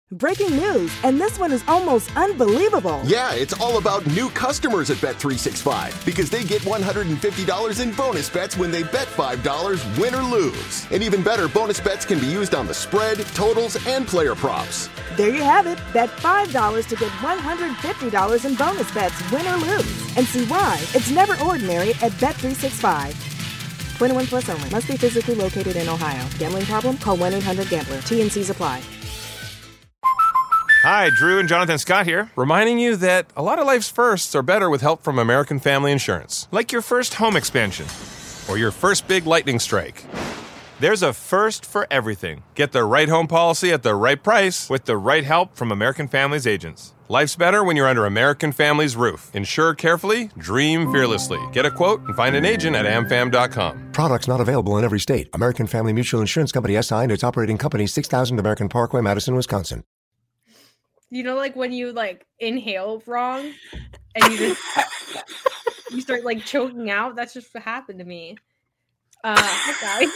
Breaking news, and this one is almost unbelievable. Yeah, it's all about new customers at Bet365 because they get $150 in bonus bets when they bet $5, win or lose. And even better, bonus bets can be used on the spread, totals, and player props. There you have it. Bet $5 to get $150 in bonus bets, win or lose. And see why it's never ordinary at Bet365. 21 plus only. Must be physically located in Ohio. Gambling problem? Call 1-800-GAMBLER. T&Cs apply. Hi, Drew and Jonathan Scott here, reminding you that a lot of life's firsts are better with help from American Family Insurance. Like your first home expansion or your first big lightning strike. There's a first for everything. Get the right home policy at the right price with the right help from American Family's agents. Life's better when you're under American Family's roof. Insure carefully, dream fearlessly. Get a quote and find an agent at amfam.com. Products not available in every state. American Family Mutual Insurance Company SI and its operating company 6000 American Parkway, Madison, Wisconsin. You know, like when you like inhale wrong and you just you start like choking out. That's just what happened to me. Hi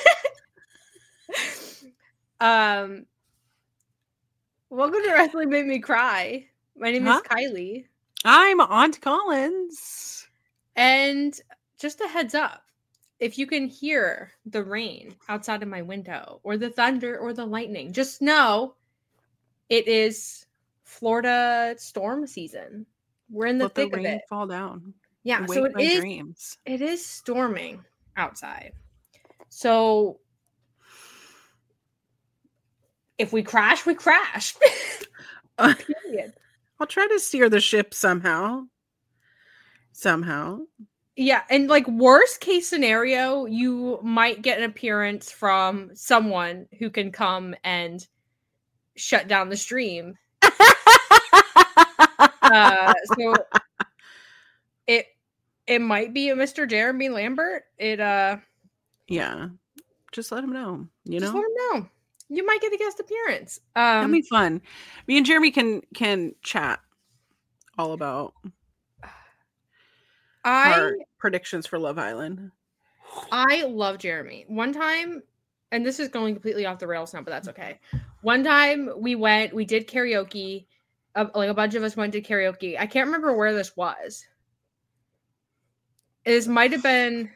guys. Welcome to Wrestling Made Me Cry. My name is Kylie. I'm Aunt Collins. And just a heads up, if you can hear the rain outside of my window or the thunder or the lightning, just know it is Florida storm season. We're in the thick of it. Fall down. Yeah, so it is storming outside. So if we crash, we crash. Period. I'll try to steer the ship somehow. Yeah, and like worst case scenario, you might get an appearance from someone who can come and shut down the stream. So it might be a Mr. Jeremy Lambert. Yeah. Just let him know. Just let him know. You might get a guest appearance. That'll be fun. Me and Jeremy can chat all about our predictions for Love Island. I love Jeremy. One time, and this is going completely off the rails now, but that's okay. One time we did karaoke. Like a bunch of us went to karaoke. I can't remember where this was. This might have been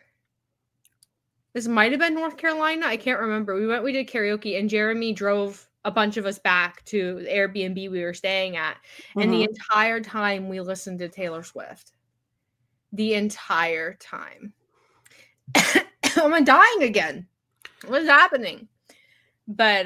North Carolina. I can't remember. We did karaoke, and Jeremy drove a bunch of us back to the Airbnb we were staying at. Mm-hmm. And the entire time we listened to Taylor Swift. The entire time. I'm dying again. What's happening? But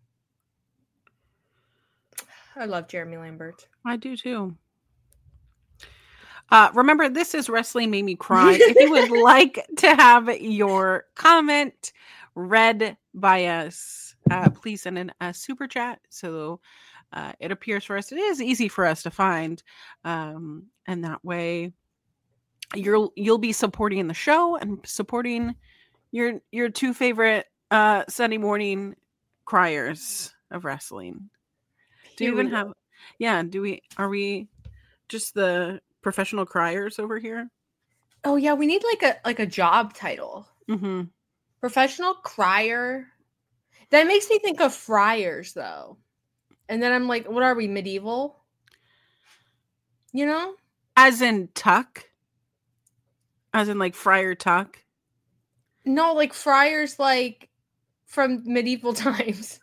I love Jeremy Lambert. I do too. Remember, this is Wrestling Made Me Cry. If you would like to have your comment read by us, please send in a super chat so it appears for us. It is easy for us to find, and that way you'll be supporting the show and supporting your two favorite Sunday morning criers of wrestling. Do you even have? Yeah. Are we just the professional criers over here? Oh yeah, we need like a job title. Mm-hmm. Professional crier. That makes me think of friars though, and then I'm like, what are we, medieval? You know, as in Tuck, as in like Friar Tuck. No, like friars, like from medieval times.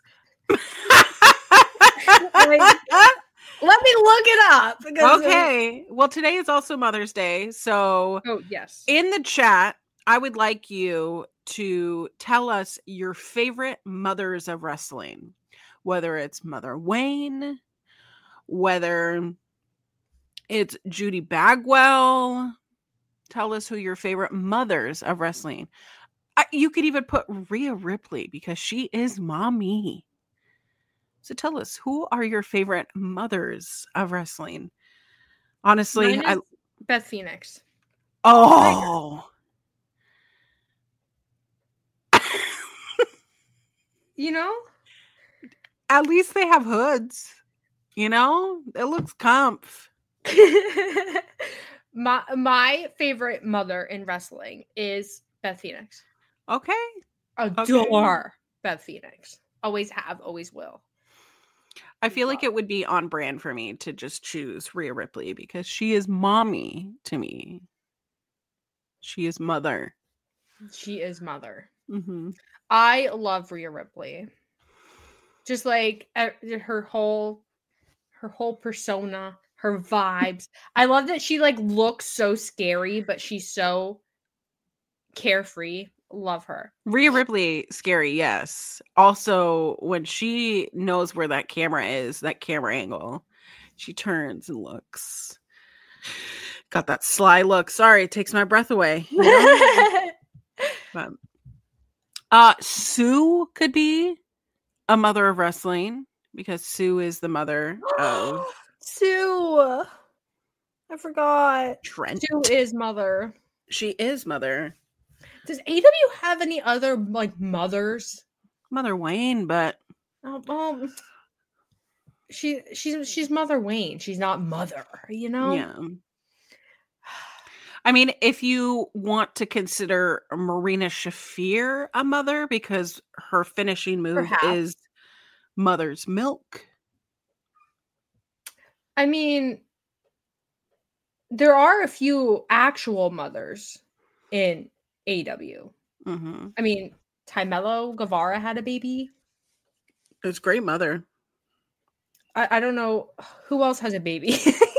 Let me look it up. Okay. Well, today is also Mother's Day. So, yes. In the chat, I would like you to tell us your favorite mothers of wrestling, whether it's Mother Wayne, whether it's Judy Bagwell. Tell us who your favorite mothers of wrestling. You could even put Rhea Ripley because she is mommy. So tell us, who are your favorite mothers of wrestling? Honestly, Beth Phoenix. Oh. You know? At least they have hoods. You know? It looks comf. My favorite mother in wrestling is Beth Phoenix. Okay. Adore Beth Phoenix. Always have, always will. I feel like it would be on brand for me to just choose Rhea Ripley because she is mommy to me. She is mother. She is mother. Mm-hmm. I love Rhea Ripley. Just like her whole persona, her vibes. I love that she like looks so scary, but she's so carefree. Love her. Rhea Ripley, scary, yes. Also, when she knows where that camera is, that camera angle, she turns and looks. Got that sly look. Sorry, it takes my breath away. You know? But Sue could be a mother of wrestling because Sue is the mother of Sue. I forgot. Trent. Sue is mother. She is mother. Does AW have any other like mothers? Mother Wayne, but she's Mother Wayne. She's not Mother, you know? yeah. I mean, if you want to consider Marina Shafir a mother because her finishing move Perhaps. is Mother's Milk. I mean, there are a few actual mothers in AEW. Mm-hmm. I mean, Timelo Guevara had a baby. It's great mother. I don't know who else has a baby.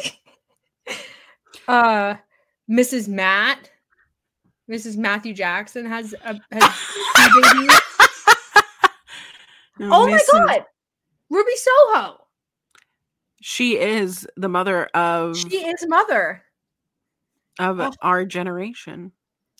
Mrs. Matthew Jackson has two babies. Oh my God, Ruby Soho. She is the mother of. She is mother of our generation.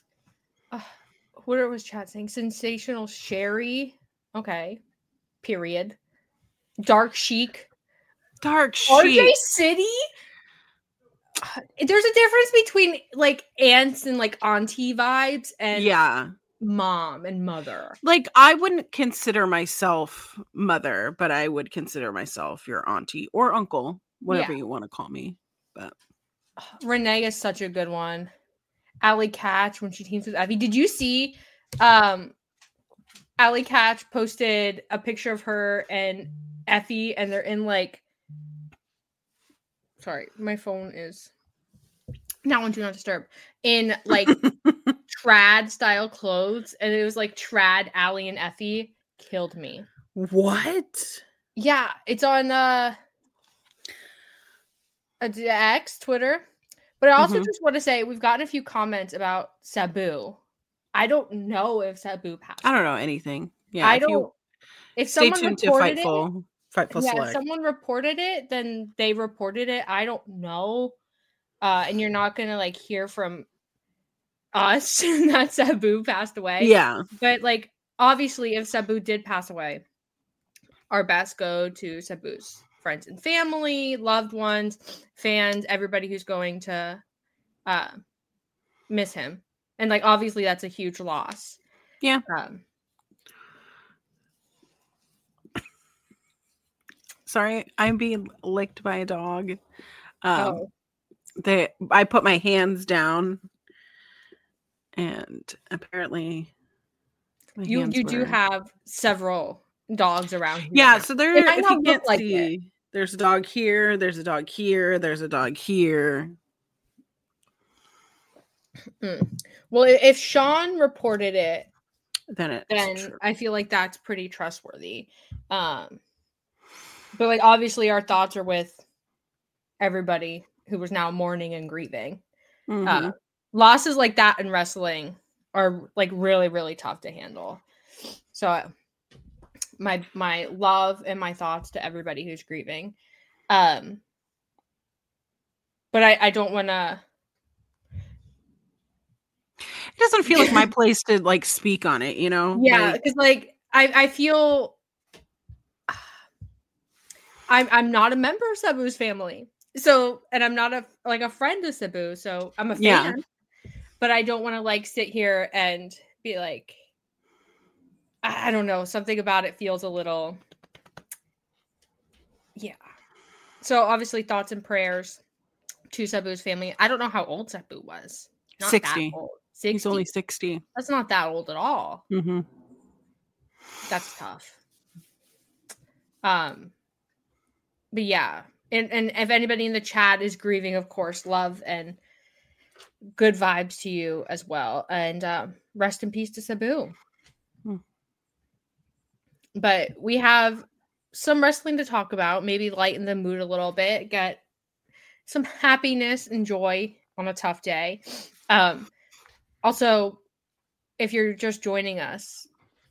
What was chat saying? Sensational Sherry. Okay. Period. Dark Chic. RJ City. There's a difference between like aunts and like auntie vibes and mom and mother. Like I wouldn't consider myself mother, but I would consider myself your auntie or uncle, whatever you want to call me. But Renee is such a good one. Allie Katch when she teams with Effie. Did you see Allie Katch posted a picture of her and Effie and they're in like sorry, my phone is now on Do Not Disturb in like trad style clothes and it was like trad Allie and Effie. Killed me. What? Yeah, it's on X, Twitter. But I also just want to say we've gotten a few comments about Sabu. I don't know if Sabu passed. I don't know anything. Yeah, I don't. If stay someone tuned to Fightful Select. If someone reported it, then they reported it. I don't know, and you're not gonna like hear from us that Sabu passed away. Yeah, but like obviously, if Sabu did pass away, our best go to Sabu's friends and family, loved ones, fans, everybody who's going to miss him. And like obviously that's a huge loss. Yeah. Sorry, I'm being licked by a dog. I put my hands down and apparently you do have several dogs around here. Yeah, so there if you can't see, there's a dog here, there's a dog here, there's a dog here. Well, if Sean reported it, then I feel like that's pretty trustworthy. But like obviously our thoughts are with everybody who was now mourning and grieving. Losses like that in wrestling are like really, really tough to handle. So my love and my thoughts to everybody who's grieving. But I don't want to. It doesn't feel like my place to like speak on it, you know? Yeah, because like I feel I'm not a member of Sabu's family, so and I'm not a friend of Sabu, so I'm a fan. But I don't want to like sit here and be like, I don't know, something about it feels a little, So obviously, thoughts and prayers to Sabu's family. I don't know how old Sabu was. Not 60. That old. 60. He's only 60. That's not that old at all. Mm-hmm. That's tough. But yeah, and if anybody in the chat is grieving, of course, love and good vibes to you as well. And rest in peace to Sabu. But we have some wrestling to talk about, maybe lighten the mood a little bit, get some happiness and joy on a tough day. Also, if you're just joining us,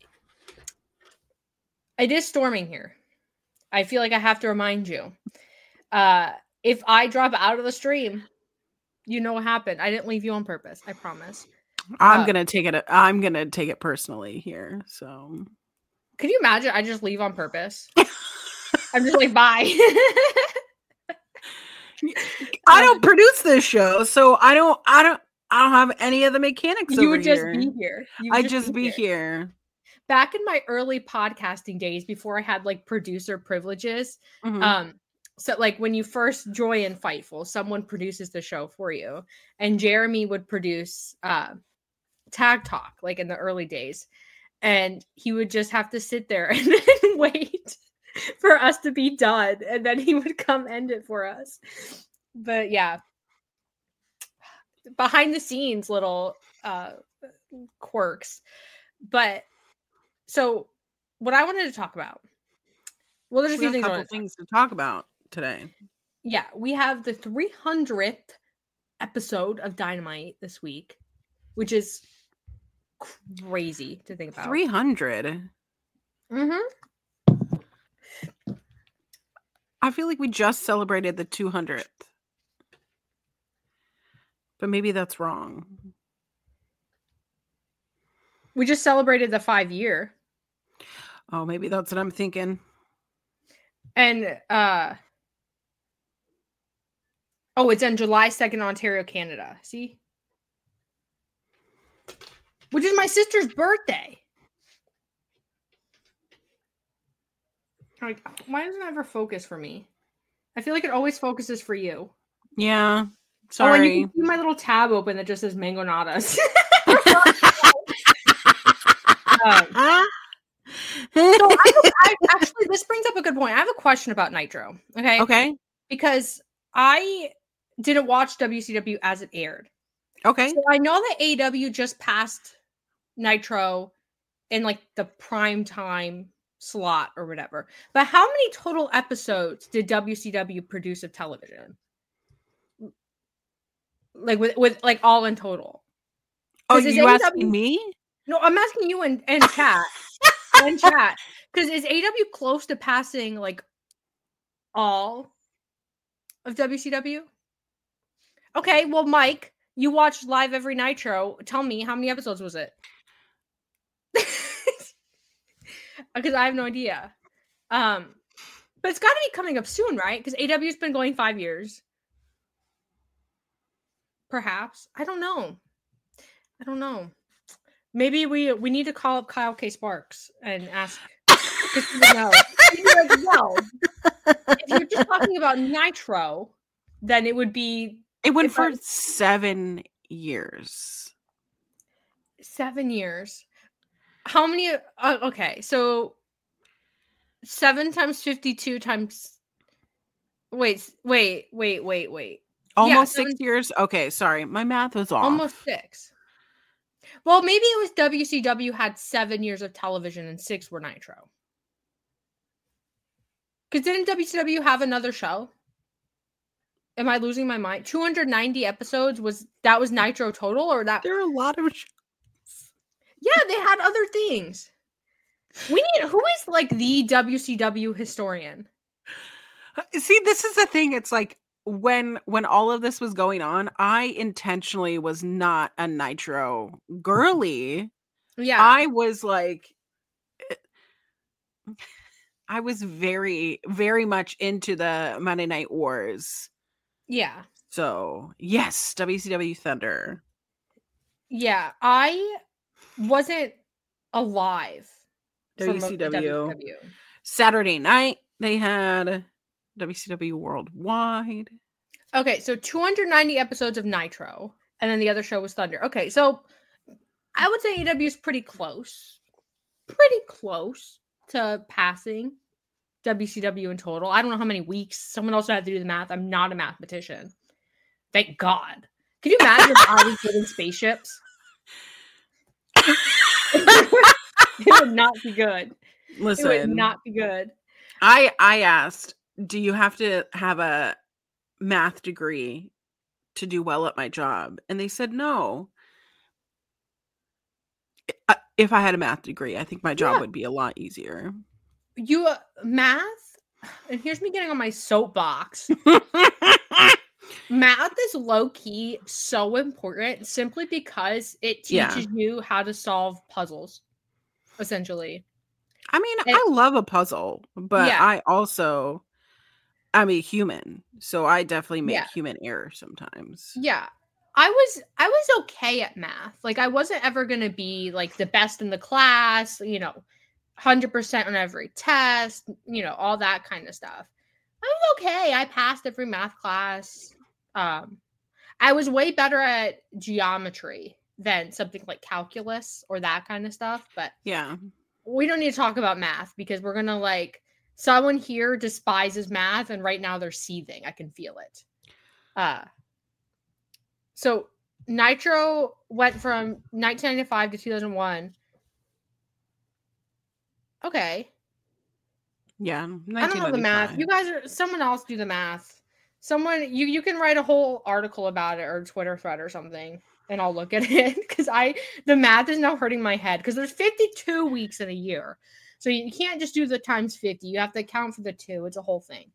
it is storming here. I feel like I have to remind you. If I drop out of the stream, you know what happened. I didn't leave you on purpose. I promise. I'm gonna take it personally here. So, could you imagine? I just leave on purpose. I'm just like, bye. I don't produce this show, so I don't have any of the mechanics. You would just be here. I'd just be here. Back in my early podcasting days, before I had like producer privileges, so like when you first join Fightful, someone produces the show for you, and Jeremy would produce Tag Talk, like in the early days, and he would just have to sit there and wait for us to be done, and then he would come end it for us. But yeah, behind the scenes little quirks. But so what I wanted to talk about, well, there's a few things to talk about today. Yeah, we have the 300th episode of Dynamite this week, which is crazy to think about. 300. I feel like we just celebrated the 200th. But maybe that's wrong. We just celebrated the 5-year. Oh, maybe that's what I'm thinking. And it's on July 2nd, Ontario, Canada. See? Which is my sister's birthday. Like, why doesn't it ever focus for me? I feel like it always focuses for you. Yeah. Sorry. Oh, and you can see my little tab open that just says Mangonadas. So actually, this brings up a good point. I have a question about Nitro. Okay. Because I didn't watch WCW as it aired. Okay. So I know that AEW just passed Nitro in like the prime time slot or whatever. But how many total episodes did WCW produce of television? Like with like all in total. Oh, you asking me? No, I'm asking you in chat. In chat. Because is AEW close to passing like all of WCW? Okay, well, Mike, you watched live every Nitro. Tell me, how many episodes was it? Because I have no idea. But it's got to be coming up soon, right? Because AEW's been going 5 years. Perhaps. I don't know. Maybe we need to call up Kyle K. Sparks and ask. No. Like, well, if you're just talking about Nitro, then it would be. It went for 7 years. 7 years. How many? Okay, so 7 times 52 times. Wait. Almost 6 years. Okay, sorry, my math was off. Almost 6. Well, maybe it was WCW had 7 years of television and 6 were Nitro. Because didn't WCW have another show? Am I losing my mind? 290 episodes was Nitro total, or that? There are a lot of shows. Yeah, they had other things. Who is like the WCW historian? See, this is the thing. It's like when all of this was going on, I intentionally was not a Nitro girly. Yeah. I was like, I was very, very much into the Monday Night Wars. Yeah. So, yes, WCW Thunder. Yeah, I wasn't alive. WCW. Saturday night, they had WCW Worldwide. Okay, so 290 episodes of Nitro, and then the other show was Thunder. Okay, so I would say AEW is pretty close to passing WCW in total. I don't know how many weeks. Someone else had to do the math. I'm not a mathematician. Thank God. Can you imagine if I was building spaceships? It would not be good. Listen, It would not be good. I asked, do you have to have a math degree to do well at my job? And they said no. If I had a math degree, I think my job would be a lot easier. You math, and here's me getting on my soapbox. Math is low-key so important simply because it teaches you how to solve puzzles, essentially. I mean, I love a puzzle, but I'm a human, so I definitely make human error sometimes. Yeah. I was okay at math. Like, I wasn't ever going to be like the best in the class, 100% on every test, all that kind of stuff. I was okay. I passed every math class. I was way better at geometry than something like calculus or that kind of stuff. But yeah, we don't need to talk about math because we're going to someone here despises math and right now they're seething. I can feel it. So Nitro went from 1995 to 2001. Okay. Yeah. I don't know the math. You guys someone else do the math. Someone you can write a whole article about it or Twitter thread or something and I'll look at it because the math is now hurting my head because there's 52 weeks in a year. So you can't just do the times 50. You have to account for the 2. It's a whole thing.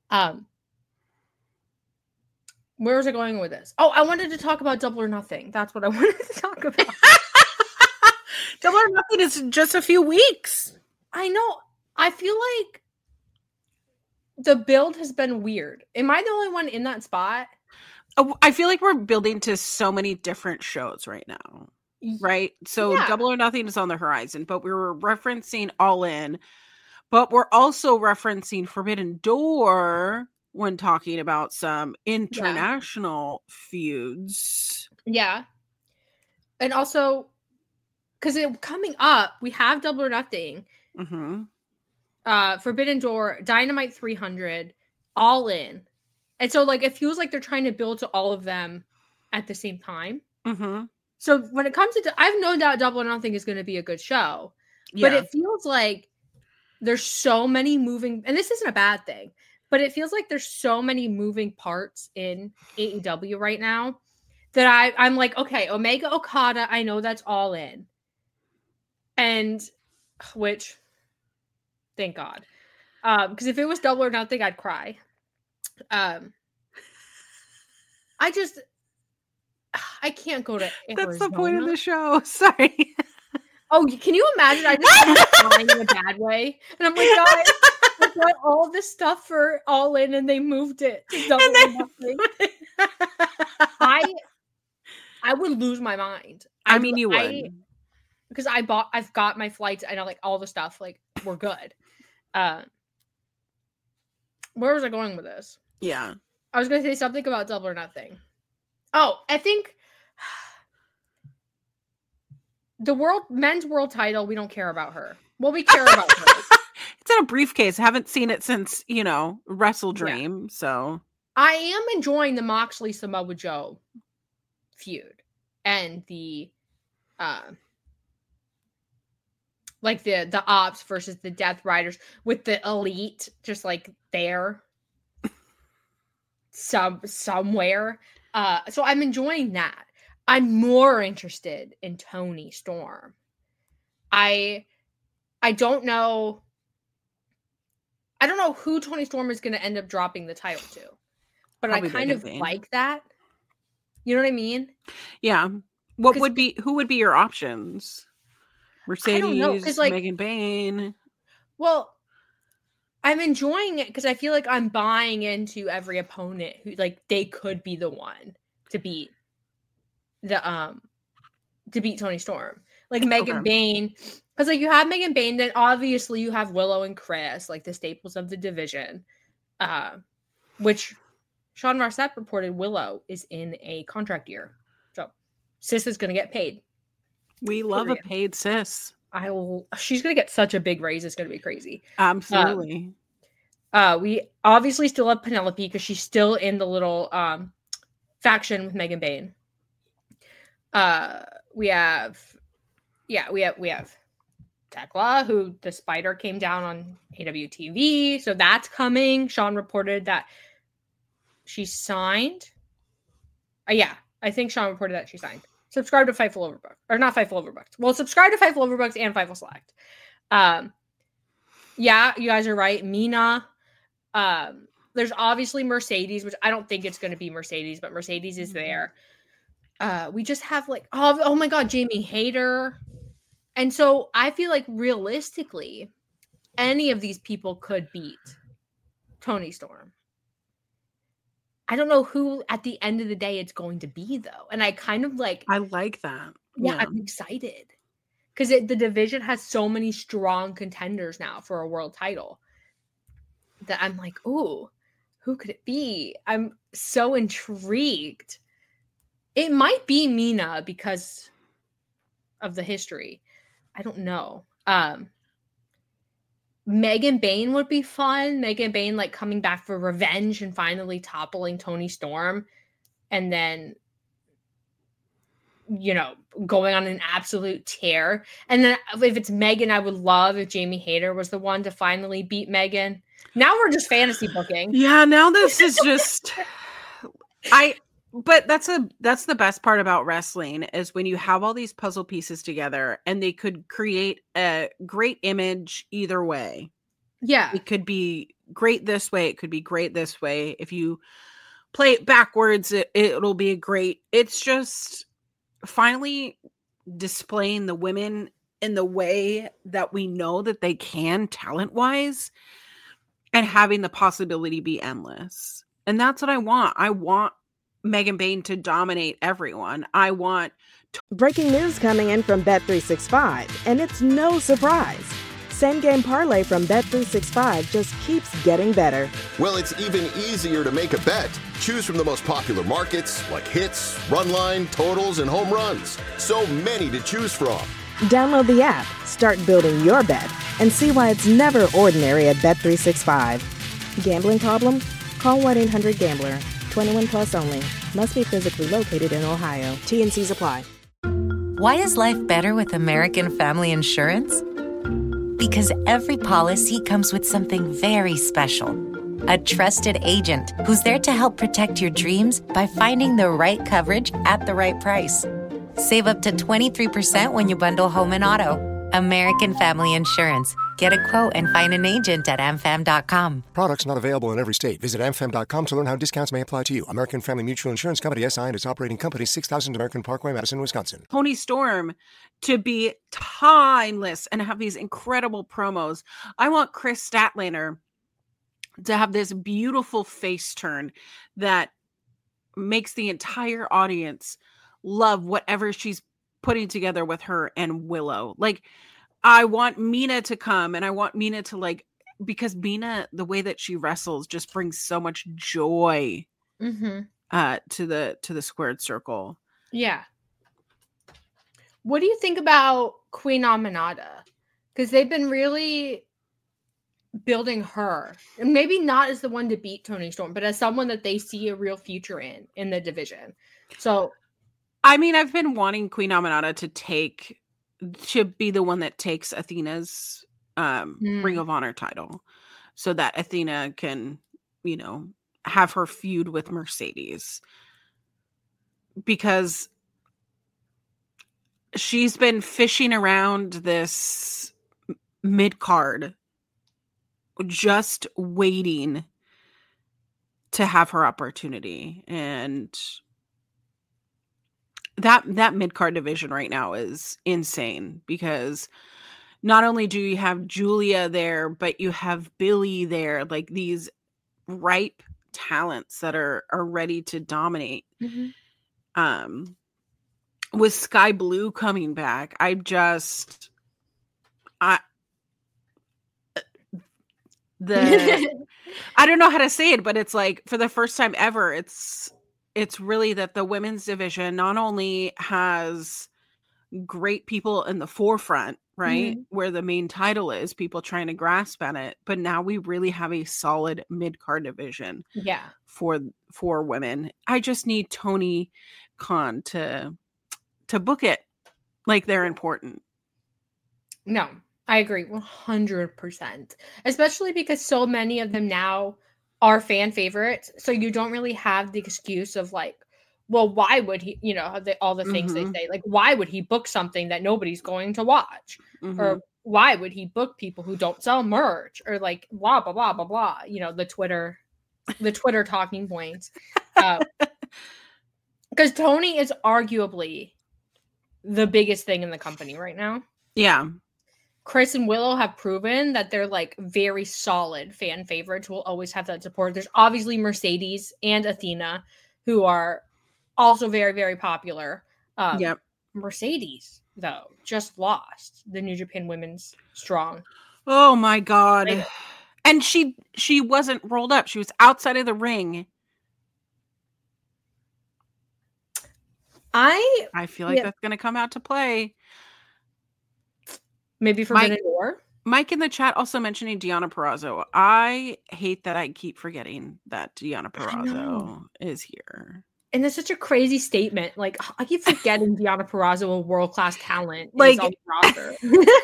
Where was I going with this? Oh, I wanted to talk about Double or Nothing. That's what I wanted to talk about. Double or Nothing is just a few weeks. I know. I feel like the build has been weird. Am I the only one in that spot? Oh, I feel like we're building to so many different shows right now. Right? So Double or Nothing is on the horizon, but we were referencing All In, but we're also referencing Forbidden Door when talking about some international feuds. Yeah. And also, because coming up, we have Double or Nothing. Mm-hmm. Forbidden Door, Dynamite 300, All In. And so, it feels like they're trying to build to all of them at the same time. Mm-hmm. So when it comes to, I have no doubt Double or Nothing is going to be a good show. But it feels like there's so many moving, and this isn't a bad thing, but it feels like there's so many moving parts in AEW right now that I'm like, okay, Omega Okada, I know that's All In. And, which, thank God. Because if it was Double or Nothing, I'd cry. I can't go to Arizona. That's the point of the show. Sorry. Oh, can you imagine? I just crying in a bad way. And I'm like, guys, I got all this stuff for All In and they moved it to Double or Nothing. I would lose my mind. I mean, you would. Because I've got my flights. I know all the stuff. We're good. Where was I going with this? Yeah. I was going to say something about Double or Nothing. Oh, I think the men's world title, we don't care about her. Well, we care about her. It's in a briefcase. I haven't seen it since, Wrestle Dream. Yeah. So I am enjoying the Moxley Samoa Joe feud and the the Ops versus the Death Riders with the Elite just there somewhere. So I'm enjoying that. I'm more interested in Toni Storm. I don't know. I don't know who Toni Storm is going to end up dropping the title to, but probably I kind of like that. You know what I mean? Yeah. Who would be your options? Mercedes, Megan Bayne. Well, I'm enjoying it because I feel like I'm buying into every opponent who they could be the one to beat Toni Storm. Megan Bayne. Because you have Megan Bayne, then obviously you have Willow and Chris, the staples of the division. Which Sean Ross Sapp reported Willow is in a contract year. So Sis is gonna get paid. We love a paid sis. She's gonna get such a big raise, it's gonna be crazy. Absolutely. We obviously still have Penelope because she's still in the little faction with Megan Bayne. We have Tekla, who the spider came down on AWTV, so that's coming. Sean reported that she signed. I think Sean reported that she signed. Subscribe to Fightful Overbooked. Or not Fightful Overbooked. Well, subscribe to Fightful Overbooked and Fightful Select. Yeah, you guys are right. Mina. There's obviously Mercedes, which I don't think it's going to be Mercedes, but Mercedes is there. We just have like, oh my God, Jamie Hayter. And so I feel like realistically, any of these people could beat Toni Storm. I don't know who at the end of the day it's going to be, though. And I kind of like... I like that. Yeah. I'm excited. Because the division has so many strong contenders now for a world title that I'm like, ooh, who could it be? I'm so intrigued. It might be Mina because of the history. I don't know. Megan Bayne would be fun. Megan Bayne like coming back for revenge and finally toppling Toni Storm. And then, you know, going on an absolute tear. And then if it's Megan, I would love if Jamie Hayter was the one to finally beat Megan. Now we're just fantasy booking. Yeah, now this is just... But that's the best part about wrestling is when you have all these puzzle pieces together and they could create a great image either way. Yeah. It could be great this way. It could be great this way. If you play it backwards, it'll be a great. It's just finally displaying the women in the way that we know that they can talent-wise and having the possibility be endless. And that's what I want. I want Megan Bayne to dominate everyone. I want... Breaking news coming in from Bet365, and it's no surprise. Same Game Parlay from Bet365 just keeps getting better. Well, it's even easier to make a bet. Choose from the most popular markets, like hits, run line, totals, and home runs. So many to choose from. Download the app, start building your bet, and see why it's never ordinary at Bet365. Gambling problem? Call 1-800-GAMBLER. 21 plus only. Must be physically located in Ohio. T&Cs apply. Why is life better with American Family Insurance? Because every policy comes with something very special. A trusted agent who's there to help protect your dreams by finding the right coverage at the right price. Save up to 23% when you bundle home and auto. American Family Insurance. Get a quote and find an agent at amfam.com. Products not available in every state. Visit amfam.com to learn how discounts may apply to you. American Family Mutual Insurance Company, SI, and its operating company, 6000 American Parkway, Madison, Wisconsin. Toni Storm to be timeless and have these incredible promos. I want Chris Statlander to have this beautiful face turn that makes the entire audience love whatever she's putting together with her and Willow. Like, I want Mina to come, and I want Mina to like, because Mina, the way that she wrestles just brings so much joy to the squared circle. Yeah. What do you think about Queen Aminata? Because they've been really building her, and maybe not as the one to beat Toni Storm, but as someone that they see a real future in the division. So, I mean, I've been wanting Queen Aminata to be the one that takes Athena's Ring of Honor title so that Athena can, you know, have her feud with Mercedes, because she's been fishing around this mid-card just waiting to have her opportunity. And that mid-card division right now is insane, because not only do you have Julia there, but you have Billy there, like these ripe talents that are ready to dominate. With Sky Blue coming back, I don't know how to say it, but it's like, for the first time ever, it's really that the women's division not only has great people in the forefront, right? Where the main title is, people trying to grasp at it. But now we really have a solid mid-card division for women. I just need Tony Khan to book it like they're important. No, I agree 100%. Especially because so many of them now are fan favorites. So you don't really have the excuse of like, well, why would he, all the things they say, like, why would he book something that nobody's going to watch? Or why would he book people who don't sell merch? Or like, blah, blah, blah, blah, blah. The Twitter talking points. Because Tony is arguably the biggest thing in the company right now. Yeah. Chris and Willow have proven that they're like very solid fan favorites. Will always have that support. There's obviously Mercedes and Athena, who are also very, very popular. Mercedes, though, just lost the New Japan Women's Strong. Oh my God. And she wasn't rolled up. She was outside of the ring. I feel like that's going to come out to play. Maybe Forbidden Door. Mike in the chat also mentioning Deonna Purrazzo. I hate that I keep forgetting that Deonna Purrazzo is here. And that's such a crazy statement. Like, I keep forgetting Deonna Purrazzo, a world-class talent, like, is on the roster.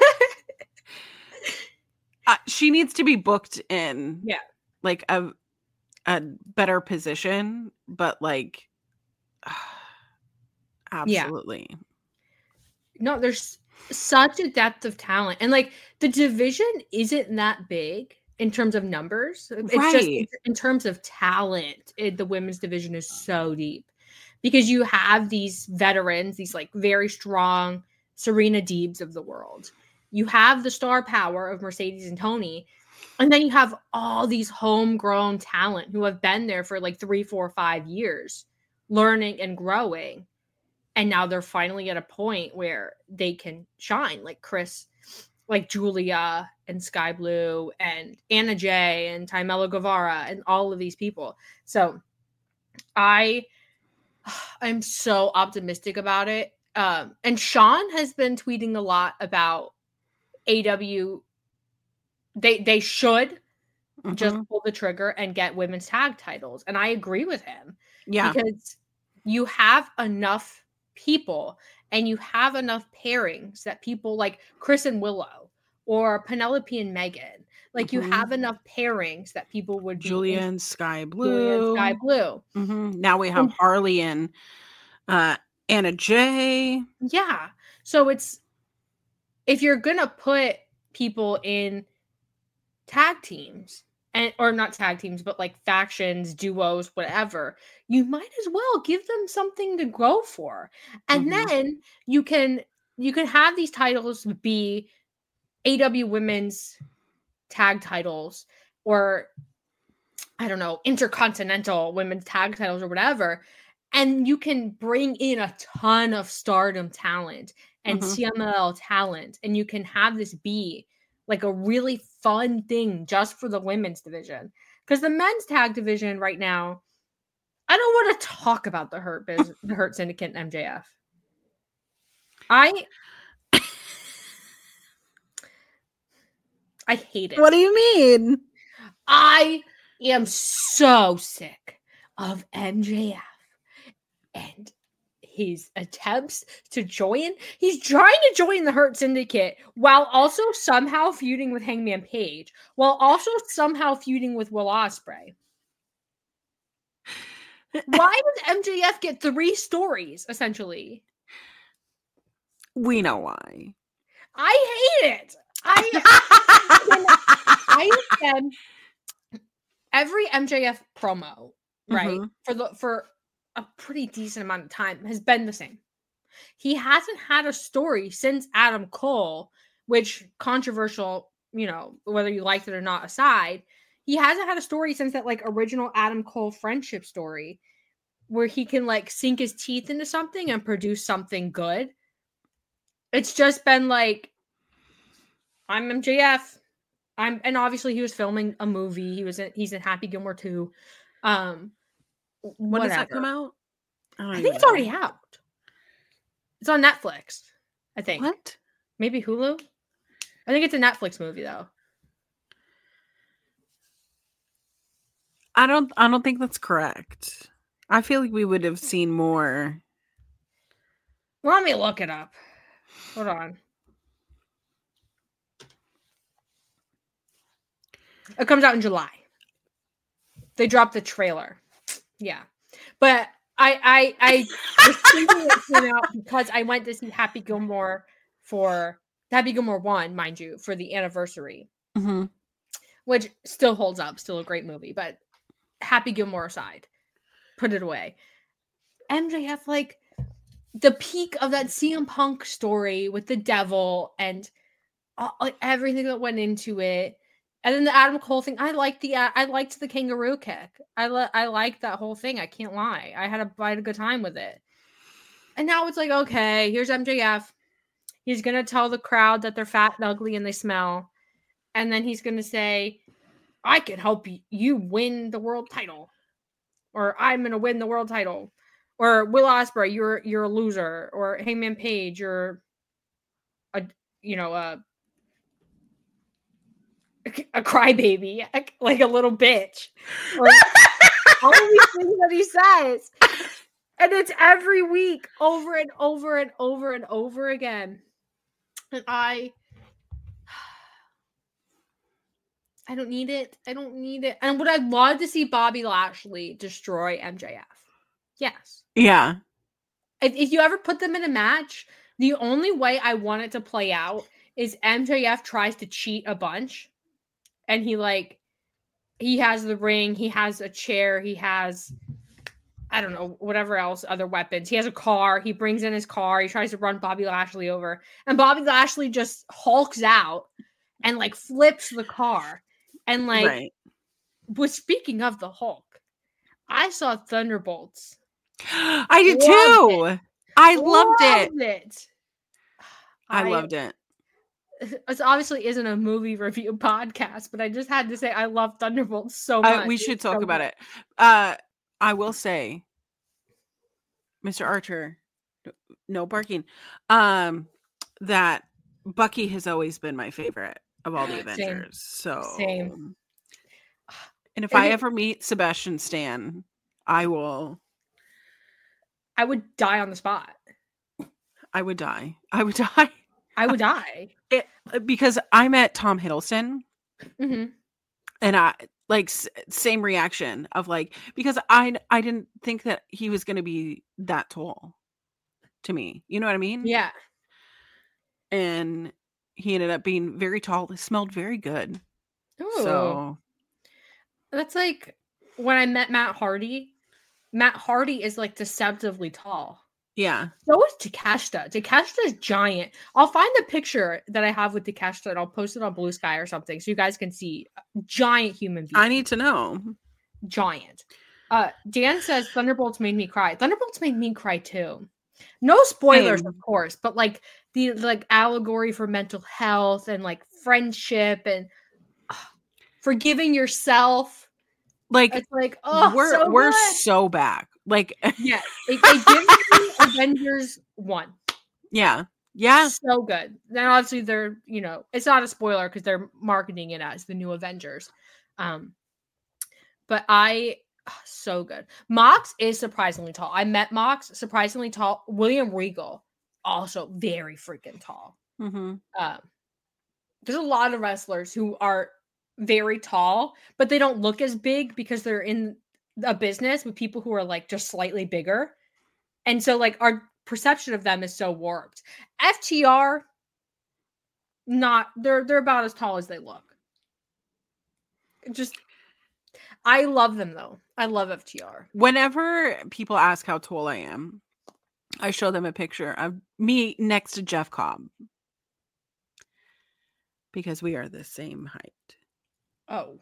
She needs to be booked in like a better position, but like absolutely. Yeah. No, there's such a depth of talent. And like the division isn't that big in terms of numbers. It's just in terms of talent, the women's division is so deep because you have these veterans, these like very strong Serena Deebs of the world. You have the star power of Mercedes and Tony, and then you have all these homegrown talent who have been there for like 3, 4, 5 years, learning and growing. And now they're finally at a point where they can shine, like Chris, like Julia and Sky Blue and Anna Jay and Taimela Guevara and all of these people. So I'm so optimistic about it. And Sean has been tweeting a lot about AW. They should just pull the trigger and get women's tag titles. And I agree with him. Yeah. Because you have enough people and you have enough pairings that people like Chris and Willow or Penelope and Megan, like you have enough pairings that people would be Julia and Sky Blue. Now we have Harley and Anna Jay. Yeah. So it's, if you're gonna put people in tag teams or not tag teams, but like factions, duos, whatever, you might as well give them something to go for. And then you can have these titles be AW women's tag titles, or I don't know, intercontinental women's tag titles or whatever. And you can bring in a ton of Stardom talent and CMLL talent, and you can have this be like a really fun thing just for the women's division. Because the men's tag division right now, I don't want to talk about the Hurt Syndicate and MJF. I hate it. What do you mean? I am so sick of MJF and his attempts to join. He's trying to join the Hurt Syndicate while also somehow feuding with Hangman Page, while also somehow feuding with Will Ospreay. Why does MJF get 3 stories, essentially? We know why. I hate it. I said every MJF promo, right, for a pretty decent amount of time has been the same. He hasn't had a story since Adam Cole, which controversial, whether you liked it or not aside, he hasn't had a story since that like original Adam Cole friendship story where he can like sink his teeth into something and produce something good. It's just been like, I'm MJF. And obviously he was filming a movie. He's in Happy Gilmore 2. When does that come out? I think it's already out. It's on Netflix. I think. What? Maybe Hulu? I think it's a Netflix movie though. I don't think that's correct. I feel like we would have seen more. Let me look it up. Hold on. It comes out in July. They dropped the trailer. Yeah. But I was thinking it came out because I went to see Happy Gilmore 1, mind you, for the anniversary. Mm-hmm. Which still holds up, still a great movie, but Happy Gilmore aside, put it away. MJF, like, the peak of that CM Punk story with the devil and like everything that went into it, and then the Adam Cole thing. I liked the kangaroo kick. I liked that whole thing. I can't lie. I had a good time with it. And now it's like, okay, here's MJF. He's gonna tell the crowd that they're fat and ugly and they smell, and then he's gonna say, "I can help you win the world title," or "I'm gonna win the world title." Or Will Ospreay, you're a loser. Or Hangman Page, you're a crybaby, like a little bitch. Or all these things that he says, and it's every week, over and over and over and over again. And I don't need it. I don't need it. And would I love to see Bobby Lashley destroy MJF? Yes. Yeah. If you ever put them in a match, the only way I want it to play out is MJF tries to cheat a bunch. And he has the ring, he has a chair, he has, I don't know, whatever else, other weapons. He has a car, he brings in his car, he tries to run Bobby Lashley over. And Bobby Lashley just hulks out and like flips the car. And like, right. But speaking of the Hulk, I saw Thunderbolts. I did too. I loved it. I loved it. It obviously isn't a movie review podcast, but I just had to say I love Thunderbolts so much. We should talk about it. I will say, Mr. Archer, no barking. That Bucky has always been my favorite of all the Avengers. Same. And if I ever meet Sebastian Stan, I would die on the spot. I would die. Because I met Tom Hiddleston, mm-hmm. and I like same reaction of like, because I didn't think that he was going to be that tall to me. You know what I mean? Yeah. And he ended up being very tall. He smelled very good. Ooh. So that's like when I met Matt Hardy. Matt Hardy is like deceptively tall. Yeah. So is Takeshita. Takeshita's giant. I'll find the picture that I have with Takeshita and I'll post it on Blue Sky or something so you guys can see. Giant human being. I need to know. Giant. Dan says Thunderbolts made me cry. Thunderbolts made me cry too. No spoilers, of course, but like the like allegory for mental health and like friendship and forgiving yourself. Like it's like we're so back. Like yeah, it gives me Avengers 1. Yeah. So good. Then obviously they're, it's not a spoiler because they're marketing it as the new Avengers. But so good. Mox is surprisingly tall. I met Mox, surprisingly tall. William Regal, also very freaking tall. Mm-hmm. There's a lot of wrestlers who are very tall, but they don't look as big because they're in a business with people who are like just slightly bigger. And so like our perception of them is so warped. FTR, they're about as tall as they look. I love them though. I love FTR. Whenever people ask how tall I am, I show them a picture of me next to Jeff Cobb. Because we are the same height. Oh.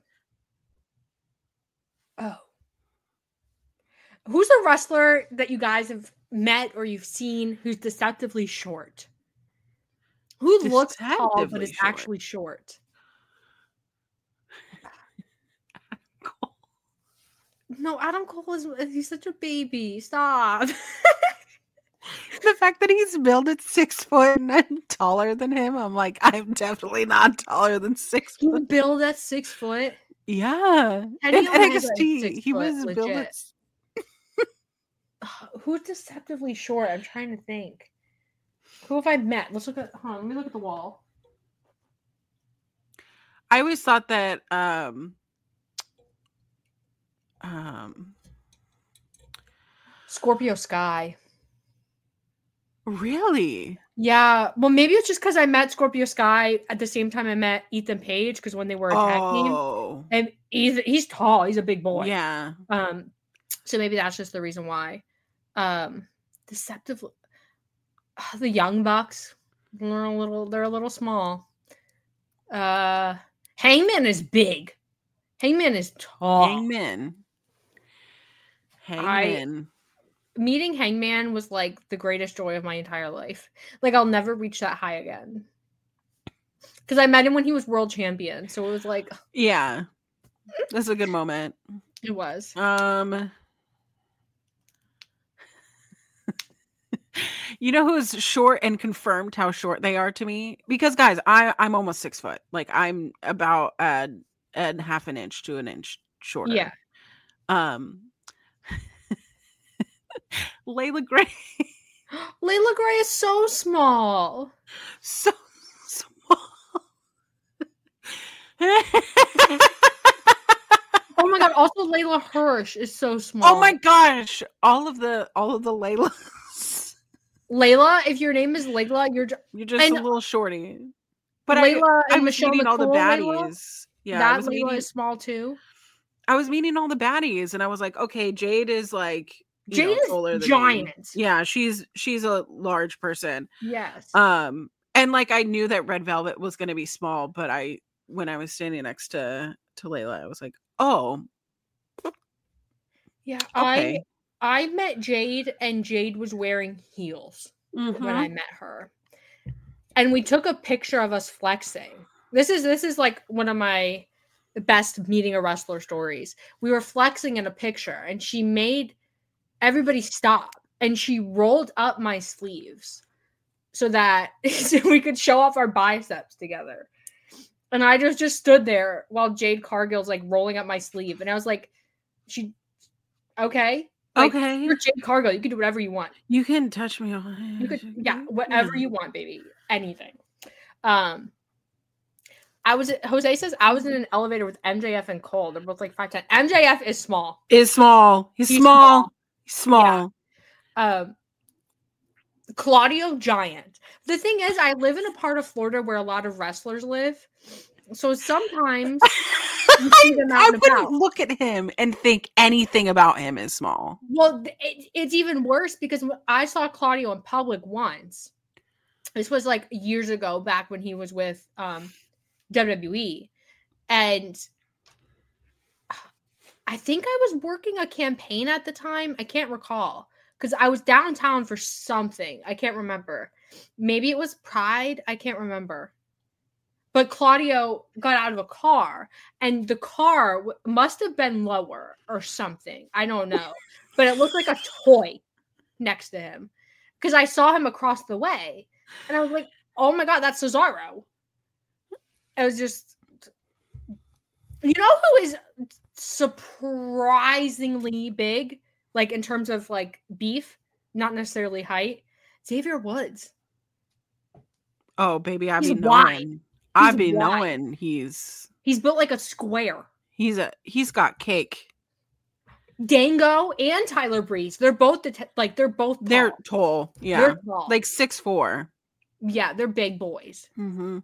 Who's a wrestler that you guys have met or you've seen who's deceptively short? Who looks tall but is actually short? No, Adam Cole he's such a baby. Stop. The fact that he's billed at 6 foot and I'm taller than him, I'm like, I'm definitely not taller than 6 He foot. billed at 6 foot. Yeah. Kenny And Omega is NXT, 6 he foot, was billed legit. at. Who's deceptively short? I'm trying to think. Who have I met? Let's look at. Hold on, let me look at the wall. I always thought that Scorpio Sky. really? Yeah, well, maybe it's just because I met Scorpio Sky at the same time I met Ethan Page, because when they were a tag team, Oh. and he's tall, he's a big boy. Yeah. So maybe that's just the reason why. Deceptive. The Young Bucks, they're a little small. Hangman is big. Hangman is tall. Hangman. Meeting Hangman was like the greatest joy of my entire life. Like, I'll never reach that high again. Because I met him when he was world champion. So it was like, Yeah. That's a good moment. it was. You know who's short and confirmed how short they are to me? Because guys, I'm almost 6 foot. Like, I'm about a half an inch to an inch shorter. Yeah. Layla Gray. Layla Gray is so small. So small. Oh my god, also Layla Hirsch is so small. Oh my gosh. All of the Laylas. Layla, if your name is Layla, you're just a little shorty. But Layla I and was Michelle meeting all the McCool, baddies. Yeah, that Layla is small too. I was meeting all the baddies, and I was like, okay, Jade is like Jade is giant. Yeah, she's a large person. Yes. And like I knew that Red Velvet was going to be small, but when I was standing next to Layla, I was like, oh, yeah. Okay. I met Jade, and Jade was wearing heels when I met her, and we took a picture of us flexing. This is like one of my best meeting a wrestler stories. We were flexing in a picture, and she made everybody stop, and she rolled up my sleeves so that we could show off our biceps together. And I just stood there while Jade Cargill's like rolling up my sleeve, and I was like, okay. Like, okay. You're Jade Cargill. You can do whatever you want. You can touch me on. You could, whatever you want, baby. Anything. Jose says I was in an elevator with MJF and Cole. They're both like 5'10". MJF is small. He's small. He's small. Yeah. Claudio, giant. The thing is, I live in a part of Florida where a lot of wrestlers live. So sometimes you see them out I and wouldn't about. look at him and think anything about him is small. Well, it's even worse because I saw Claudio in public once. This was like years ago, back when he was with WWE. And I think I was working a campaign at the time. I can't recall. Because I was downtown for something. I can't remember. Maybe it was Pride. I can't remember. But Claudio got out of a car, and the car must have been lower or something. I don't know. But it looked like a toy next to him. Because I saw him across the way. And I was like, oh my God, that's Cesaro. It was just... You know who is surprisingly big? Like, in terms of, like, beef, not necessarily height. Xavier Woods. Oh, baby, He's wide. He's built like a square. He's got cake. Dango and Tyler Breeze. They're both tall. They're tall. Yeah. They're tall. Like 6'4". Yeah, they're big boys. Mm-hmm.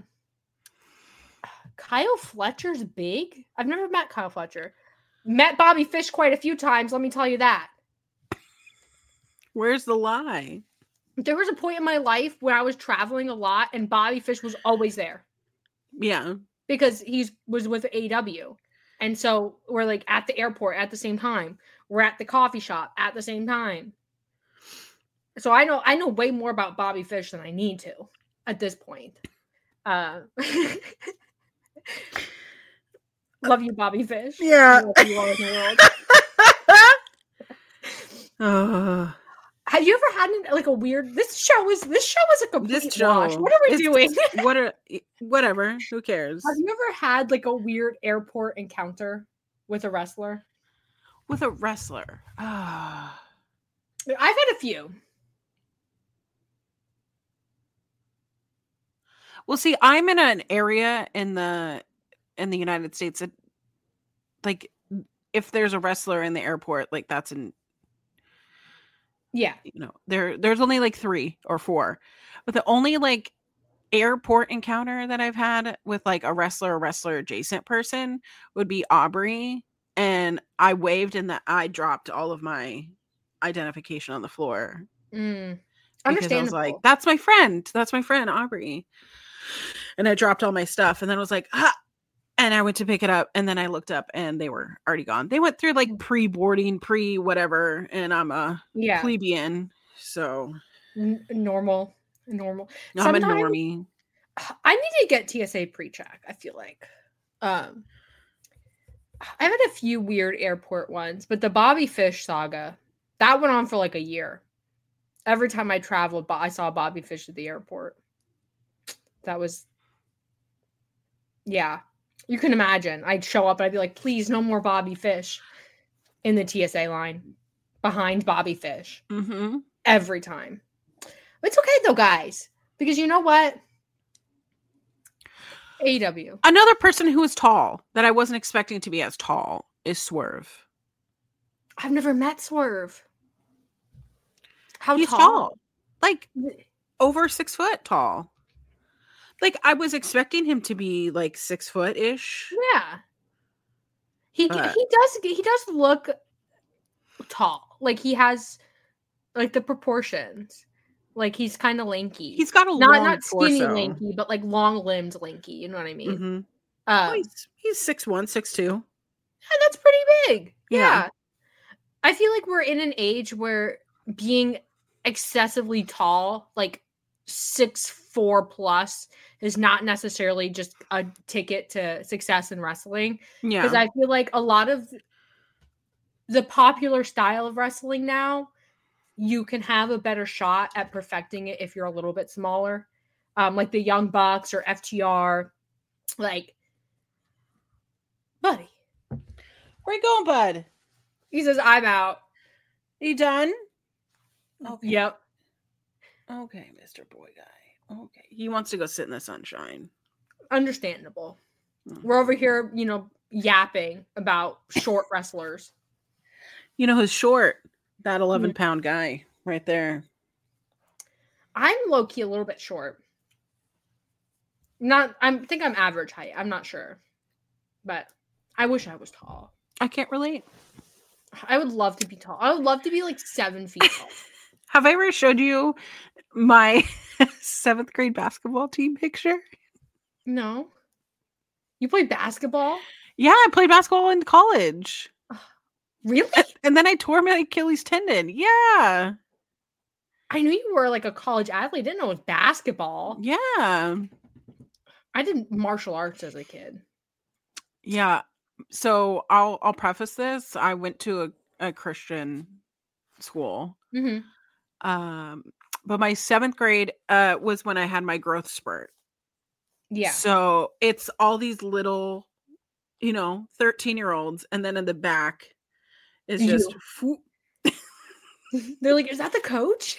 Kyle Fletcher's big. I've never met Kyle Fletcher. Met Bobby Fish quite a few times, let me tell you that. Where's the lie? There was a point in my life where I was traveling a lot and Bobby Fish was always there. Yeah. Because he was with AEW. And so we're like at the airport at the same time. We're at the coffee shop at the same time. So I know way more about Bobby Fish than I need to at this point. Love you, Bobby Fish. Yeah. Love you all in the world. Have you ever had like a weird? This show was a complete wash. What are we doing? Whatever. Who cares? Have you ever had like a weird airport encounter with a wrestler? With a wrestler. I've had a few. Well, see, I'm in an area in the United States that, like, if there's a wrestler in the airport, like that's there's only like 3 or 4. But the only like airport encounter that I've had with like a wrestler adjacent person would be Aubrey, and I waved and I dropped all of my identification on the floor. Understandable. I was like, that's my friend Aubrey, and I dropped all my stuff, and then I was like, and I went to pick it up, and then I looked up and they were already gone. They went through like pre-boarding, pre-whatever, and I'm a plebeian, so normal. I'm a normie. I need to get TSA pre-check, I feel like. I've had a few weird airport ones, but the Bobby Fish saga, that went on for like a year. Every time I traveled, I saw Bobby Fish at the airport. That was, yeah. You can imagine. I'd show up and I'd be like, please, no more Bobby Fish in the TSA line behind Bobby Fish. Mm-hmm. Every time. It's okay though, guys, because you know what? AEW. Another person who is tall that I wasn't expecting to be as tall is Swerve. I've never met Swerve. He's tall? Like over 6 foot tall. Like I was expecting him to be like 6 foot ish. Yeah. He does look tall. Like he has like the proportions. Like he's kind of lanky. He's got a not skinny torso. lanky, but like long limbed lanky. You know what I mean? Mm-hmm. He's 6'1", 6'2". Yeah, that's pretty big. Yeah. Yeah. I feel like we're in an age where being excessively tall, like 6'4" plus, is not necessarily just a ticket to success in wrestling. Yeah. Because I feel like a lot of the popular style of wrestling now, you can have a better shot at perfecting it if you're a little bit smaller. Like the Young Bucks or FTR. Like, buddy. Where you going, bud? He says, I'm out. You done? Okay. Yep. Okay, Mr. Boy Guy. Okay. He wants to go sit in the sunshine. Understandable. We're over here, yapping about short wrestlers. You know who's short? That 11-pound guy right there. I'm low-key a little bit short. I think I'm average height. I'm not sure. But I wish I was tall. I can't relate. I would love to be tall. I would love to be like 7 feet tall. Have I ever showed you my 7th grade basketball team picture? No. You played basketball? Yeah, I played basketball in college. Really? And then I tore my Achilles tendon. Yeah. I knew you were like a college athlete. I didn't know it was basketball. Yeah. I did martial arts as a kid. Yeah. So I'll preface this. I went to a Christian school. Mm-hmm. But my 7th grade was when I had my growth spurt. Yeah. So it's all these little, 13-year-olds, and then in the back is just they're like, is that the coach?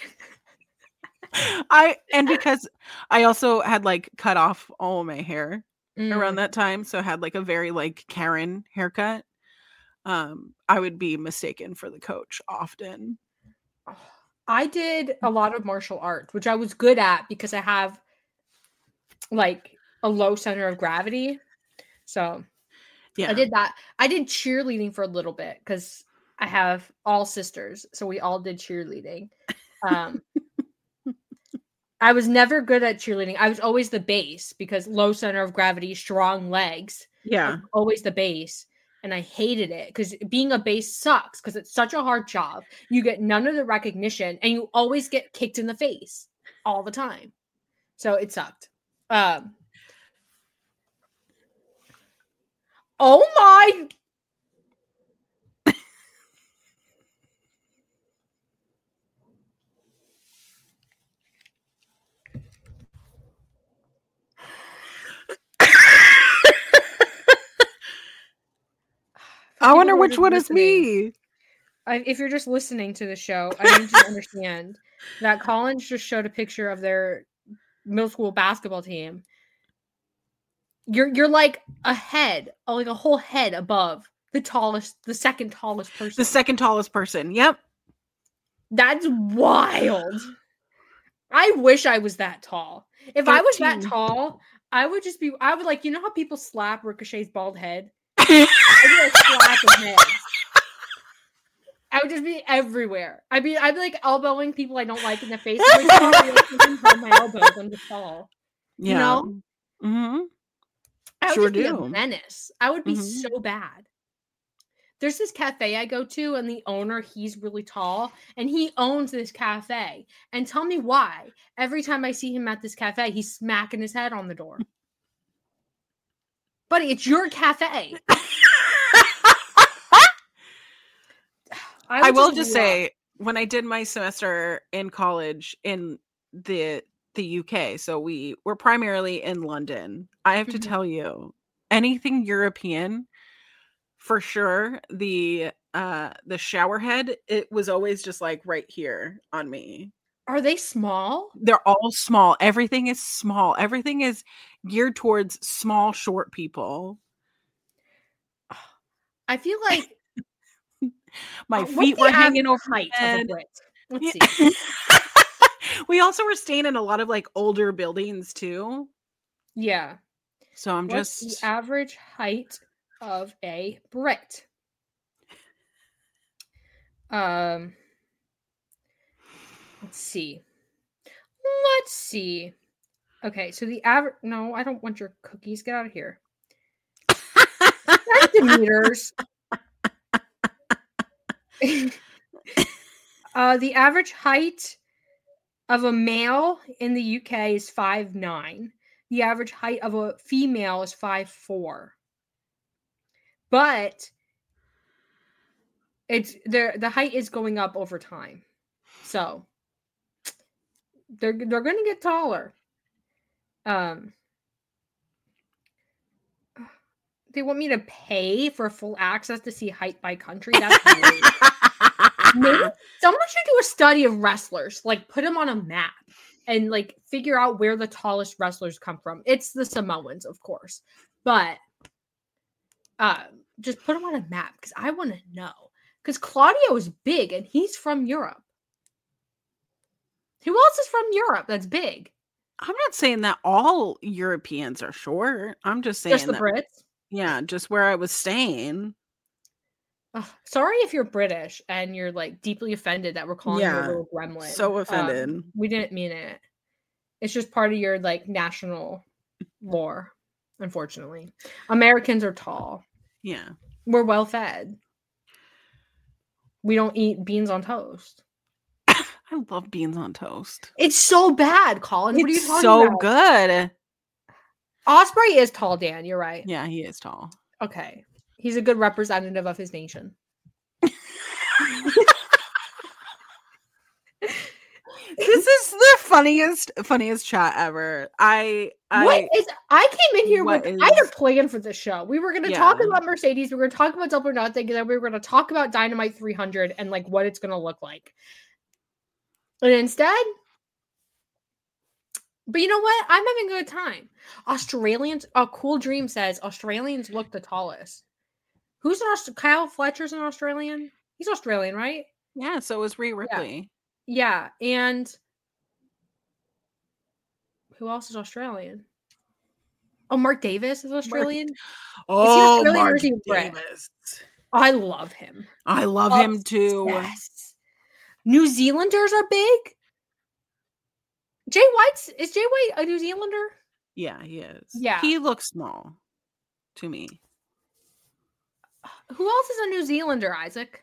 Because I also had like cut off all of my hair around that time, so I had like a very like Karen haircut. I would be mistaken for the coach often. I did a lot of martial arts, which I was good at because I have like a low center of gravity. So yeah, I did that. I did cheerleading for a little bit because I have all sisters, so we all did cheerleading. I was never good at cheerleading. I was always the base because low center of gravity, strong legs. Yeah. Always the base. And I hated it because being a base sucks because it's such a hard job. You get none of the recognition and you always get kicked in the face all the time. So it sucked. Oh my. wonder who are which just one is listening, me. if you're just listening to the show, I need you to understand that Collins just showed a picture of their middle school basketball team. You're like a head, like a whole head above the second tallest person. The second tallest person. Yep. That's wild. I wish I was that tall. If I was that 13. tall, I would like, you know how people slap Ricochet's bald head? I'd be like slapping heads. I would just be everywhere. I'd be like elbowing people I don't like in the face. Like, sorry, like, my elbows. I'm just tall. Yeah. You know? Mm-hmm. I would Sure just be do. a menace. I would be Mhm. so bad. There's this cafe I go to, and the owner, he's really tall, and he owns this cafe. And tell me why. Every time I see him at this cafe, he's smacking his head on the door. Buddy, it's your cafe. I will just say, when I did my semester in college in the UK, so we were primarily in London. I have to tell you, anything European, for sure, the shower head, it was always just like right here on me. Are they small? They're all small. Everything is small. Everything is geared towards small, short people. I feel like my what's feet the were hanging over height my of head. a Brit? Let's see. We also were staying in a lot of like older buildings too. Yeah. So I'm What's just the average height of a Brit? Let's see. Okay, so the average. No, I don't want your cookies. Get out of here. Centimeters. The average height of a male in the UK is 5'9". The average height of a female is 5'4". But the height is going up over time. So they're going to get taller. They want me to pay for full access to see height by country. That's weird. Maybe someone should do a study of wrestlers, like put them on a map and like figure out where the tallest wrestlers come from. It's the Samoans, of course, but just put them on a map because I want to know. Because Claudio is big and he's from Europe. Who else is from Europe that's big? I'm not saying that all Europeans are short. I'm just saying Just the Brits. Yeah, just where I was staying. Sorry if you're British and you're like deeply offended that we're calling you a little gremlin. So offended. We didn't mean it. It's just part of your like national lore, unfortunately. Americans are tall. Yeah. We're well fed. We don't eat beans on toast. I love beans on toast. It's so bad, Colin. What are you talking so about? good. Osprey is tall, Dan. You're right. Yeah, he is tall. Okay. He's a good representative of his nation. This is the funniest chat ever. I came in here with I had a plan for this show. We were going to talk about Mercedes, we were going to talk about Double or Nothing, and then we were going to talk about Dynamite 300 and like what it's going to look like. And instead, but you know what? I'm having a good time. Australians, Cool Dream says Australians look the tallest. Who's Kyle Fletcher's an Australian? He's Australian, right? Yeah, so is Rhea Ripley. Yeah, and who else is Australian? Oh, Mark Davis is Australian. Oh, is he Australian Mark or is he Davis. I love him. I love him too. Yes. New Zealanders are big. Is Jay White a New Zealander? Yeah, he is. Yeah. He looks small to me. Who else is a New Zealander, Isaac?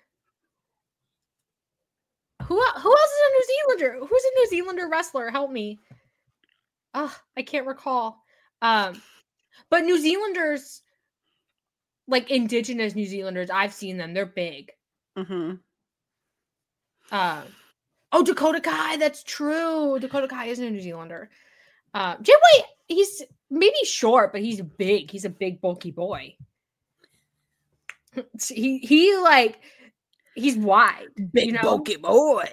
Who else is a New Zealander? Who's a New Zealander wrestler? Help me. I can't recall. But New Zealanders, like indigenous New Zealanders, I've seen them. They're big. Mm-hmm. Dakota Kai, that's true. Dakota Kai isn't a New Zealander. Jay White, he's maybe short, but he's big. He's a big, bulky boy. He like he's wide. Big bulky boy.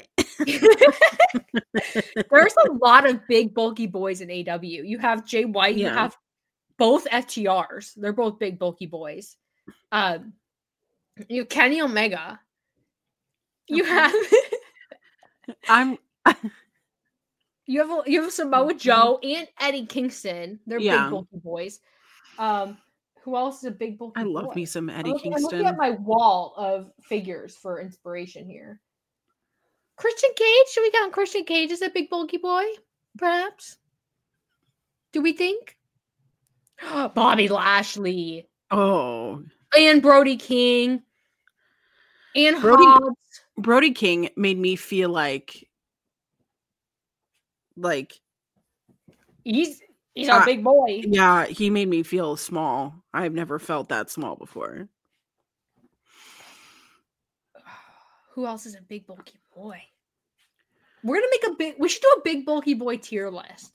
There's a lot of big bulky boys in AW. You have Jay White, you have both FTRs. They're both big bulky boys. You have Kenny Omega. You have you have Samoa Joe and Eddie Kingston. They're big bulky boys. Who else is a big bulky boy? I love me some Eddie Kingston. I'm looking at my wall of figures for inspiration here. Christian Cage? Should we count Christian Cage as a big bulky boy? Perhaps? Do we think? Bobby Lashley. Oh. And Brody King. And Hobbs. Brody King made me feel like he's a big boy. Yeah, he made me feel small. I've never felt that small before. Who else is a big bulky boy? We're gonna make we should do a big bulky boy tier list.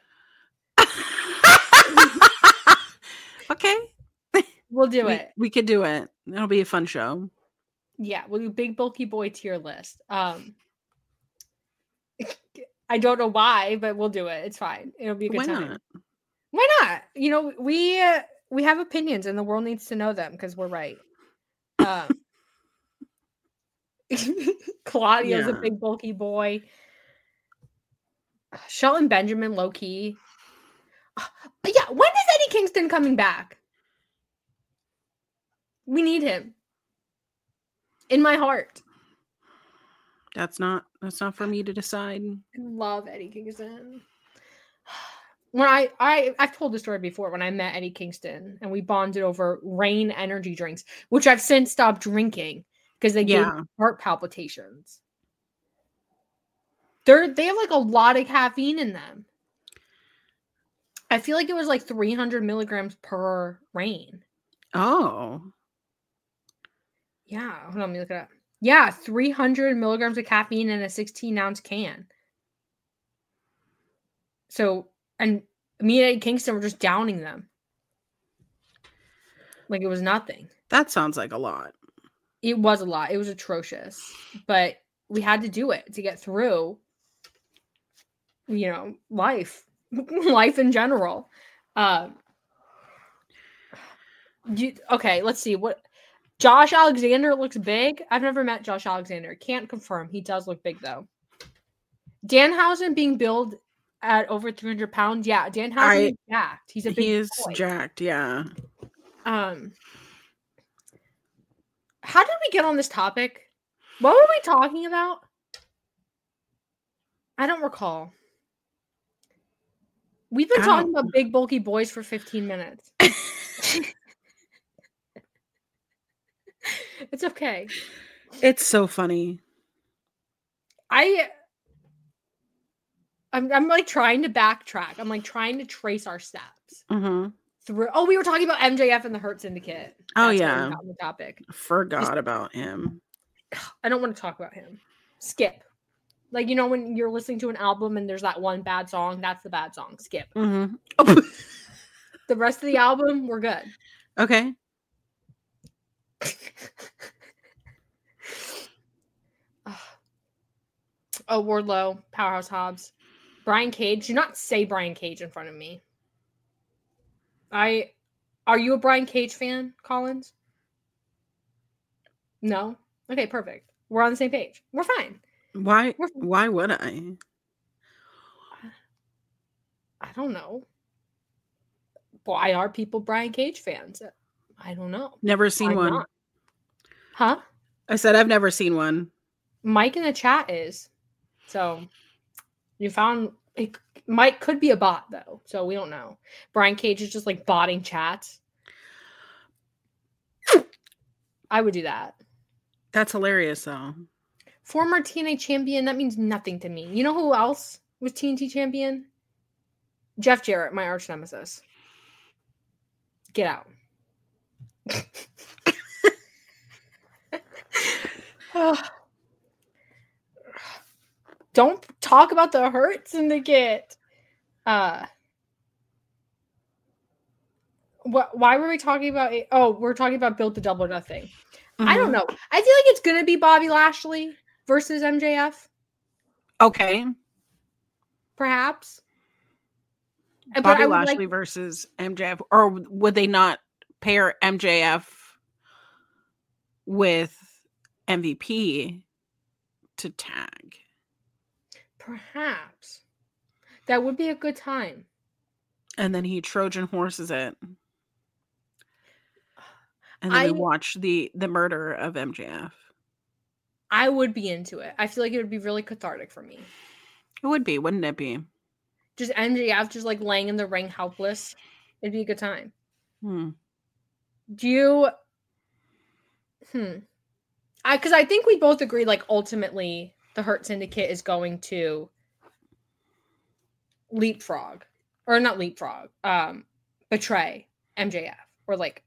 Okay. We'll do it. We could do it. It'll be a fun show. Yeah, we'll do big bulky boy tier list. I don't know why, but we'll do it. It's fine. It'll be a good time. Why not? You know, we have opinions and the world needs to know them because we're right. Claudio's a big bulky boy. Shelton Benjamin, low key. But yeah, when is Eddie Kingston coming back? We need him. In my heart. That's not for me to decide. I love Eddie Kingston. When I've told the story before when I met Eddie Kingston and we bonded over Reign energy drinks, which I've since stopped drinking because they gave me heart palpitations. They have like a lot of caffeine in them. I feel like it was like 300 milligrams per Reign. Oh. Yeah, hold on, let me look it up. Yeah, 300 milligrams of caffeine in a 16-ounce can. So, and me and Eddie Kingston were just downing them. Like it was nothing. That sounds like a lot. It was a lot. It was atrocious. But we had to do it to get through, life. Life in general. Okay, let's see. What Josh Alexander looks big. I've never met Josh Alexander. Can't confirm. He does look big, though. Danhausen being billed at over 300 pounds. Yeah, Danhausen is jacked. He's a big He is boy. jacked, yeah. How did we get on this topic? What were we talking about? I don't recall. We've been talking about big, bulky boys for 15 minutes. It's okay. It's so funny. I'm like trying to backtrack. I'm like trying to trace our steps through. Oh, we were talking about MJF and the Hurt Syndicate. That's yeah, on the topic. Forgot about him. I don't want to talk about him. Skip. Like, when you're listening to an album and there's that one bad song, that's the bad song. Skip. Mm-hmm. The rest of the album, we're good. Okay. Oh, Wardlow, Powerhouse Hobbs, Brian Cage. Do not say Brian Cage in front of me. Are you a Brian Cage fan, Collins? No? Okay, perfect. We're on the same page. We're fine. Why would I? I don't know. Why are people Brian Cage fans? I don't know. Never seen one. Not? Huh? I said I've never seen one. Mike in the chat is. So you found it. Mike could be a bot though, so we don't know. Brian Cage is just like botting chats. I would do that. That's hilarious though. Former TNA champion, that means nothing to me. You know who else was TNT champion? Jeff Jarrett, my arch nemesis. Get out. Don't talk about the Hurt Syndicate. Why were we talking about it? Oh, we're talking about Built to Double or Nothing. Mm-hmm. I don't know. I feel like it's gonna be Bobby Lashley versus MJF. Okay. Perhaps. Bobby Lashley versus MJF. Or would they not pair MJF with MVP to tag? Perhaps. That would be a good time. And then he Trojan horses it. And then we watch the murder of MJF. I would be into it. I feel like it would be really cathartic for me. It would be, wouldn't it be? Just MJF just like laying in the ring helpless. It'd be a good time. Do you because I think we both agree like ultimately the Hurt Syndicate is going to leapfrog. Or not leapfrog. Betray MJF. Or like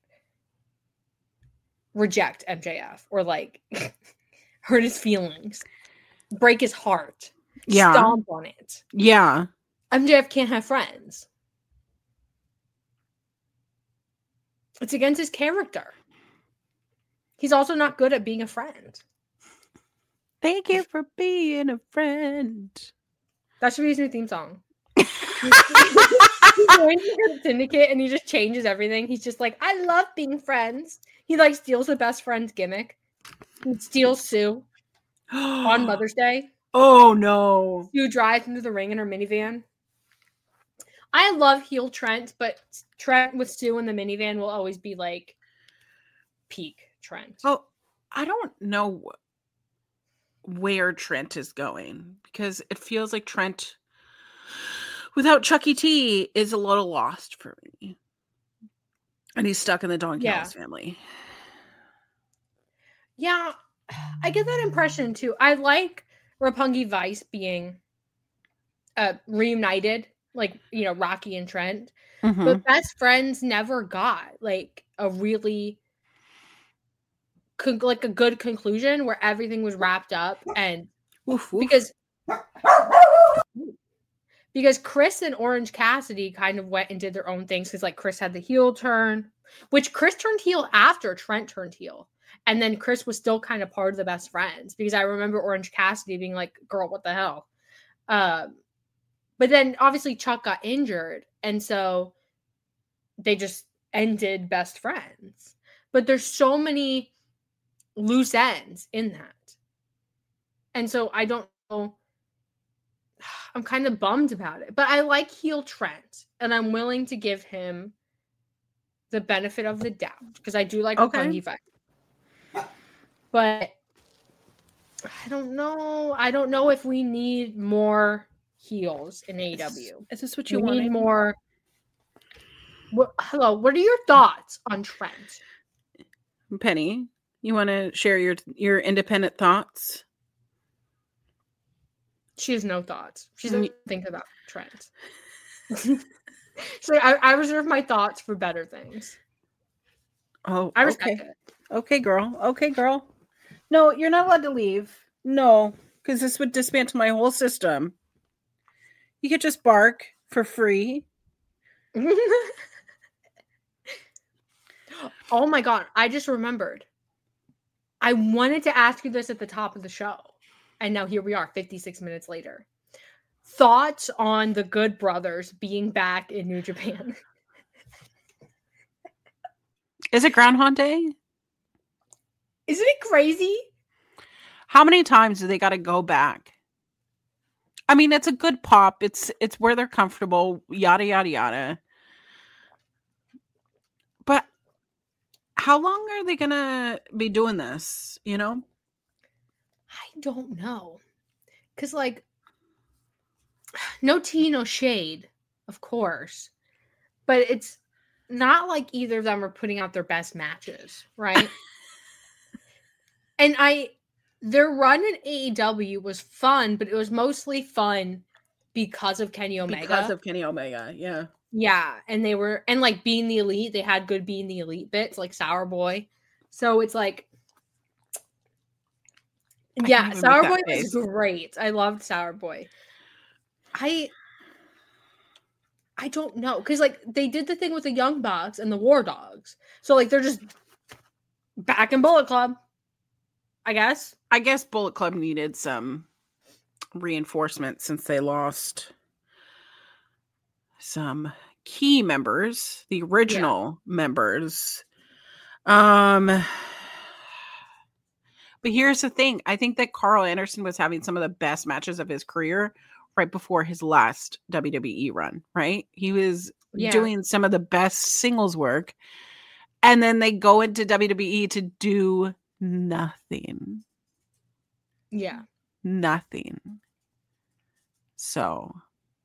reject MJF. Or like hurt his feelings. Break his heart. Yeah. Stomp on it. Yeah. MJF can't have friends. It's against his character. He's also not good at being a friend. Thank you for being a friend. That should be his new theme song. He's going to the Syndicate and he just changes everything. He's just like, I love being friends. He like steals the best friend's gimmick. He steals Sue on Mother's Day. Oh no. Sue drives into the ring in her minivan. I love heel Trent, but Trent with Sue in the minivan will always be like peak Trent. Oh, I don't know where Trent is going because it feels like Trent without Chucky T is a little lost for me. And he's stuck in the Don Callis family. Yeah, I get that impression too. I like Roppongi Vice being reunited, like, you know, Rocky and Trent. Mm-hmm. But Best Friends never got like a really like a good conclusion where everything was wrapped up and because Chris and Orange Cassidy kind of went and did their own things because like Chris had the heel turn, which Chris turned heel after Trent turned heel. And then Chris was still kind of part of the Best Friends because I remember Orange Cassidy being like, girl, what the hell? But then obviously Chuck got injured. And so they just ended Best Friends. But there's so many loose ends in that. And so I don't know. I'm kind of bummed about it. But I like heel Trent. And I'm willing to give him the benefit of the doubt. Because I do like Roppongi Vice. But I don't know. I don't know if we need more heels in AEW. Is this what you need more? Hello, what are your thoughts on Trent? Penny, you want to share your independent thoughts? She has no thoughts. She doesn't think about Trent. So I reserve my thoughts for better things. Oh, I respect it. Okay, girl. Okay, girl. No, you're not allowed to leave. No, because this would dismantle my whole system. You could just bark for free. Oh my God. I just remembered. I wanted to ask you this at the top of the show. And now here we are, 56 minutes later. Thoughts on the Good Brothers being back in New Japan? Is it Groundhog Day? Isn't it crazy? How many times do they got to go back? I mean, it's a good pop. It's where they're comfortable, yada, yada, yada. But how long are they going to be doing this, you know? I don't know. Because, like, no tea, no shade, of course. But it's not like either of them are putting out their best matches, right? And their run in AEW was fun, but it was mostly fun because of Kenny Omega. Because of Kenny Omega, yeah. Yeah, and they were, and like Being the Elite, they had good Being the Elite bits, like Sour Boy. So it's like, yeah, Sour Boy was great. I loved Sour Boy. I don't know. Because, like, they did the thing with the Young Bucks and the War Dogs. So, like, they're just back in Bullet Club, I guess. I guess Bullet Club needed some reinforcement since they lost some key members, the original members. But here's the thing. I think that Carl Anderson was having some of the best matches of his career right before his last WWE run, right? He was doing some of the best singles work. And then they go into WWE to do nothing. Yeah. Nothing. So.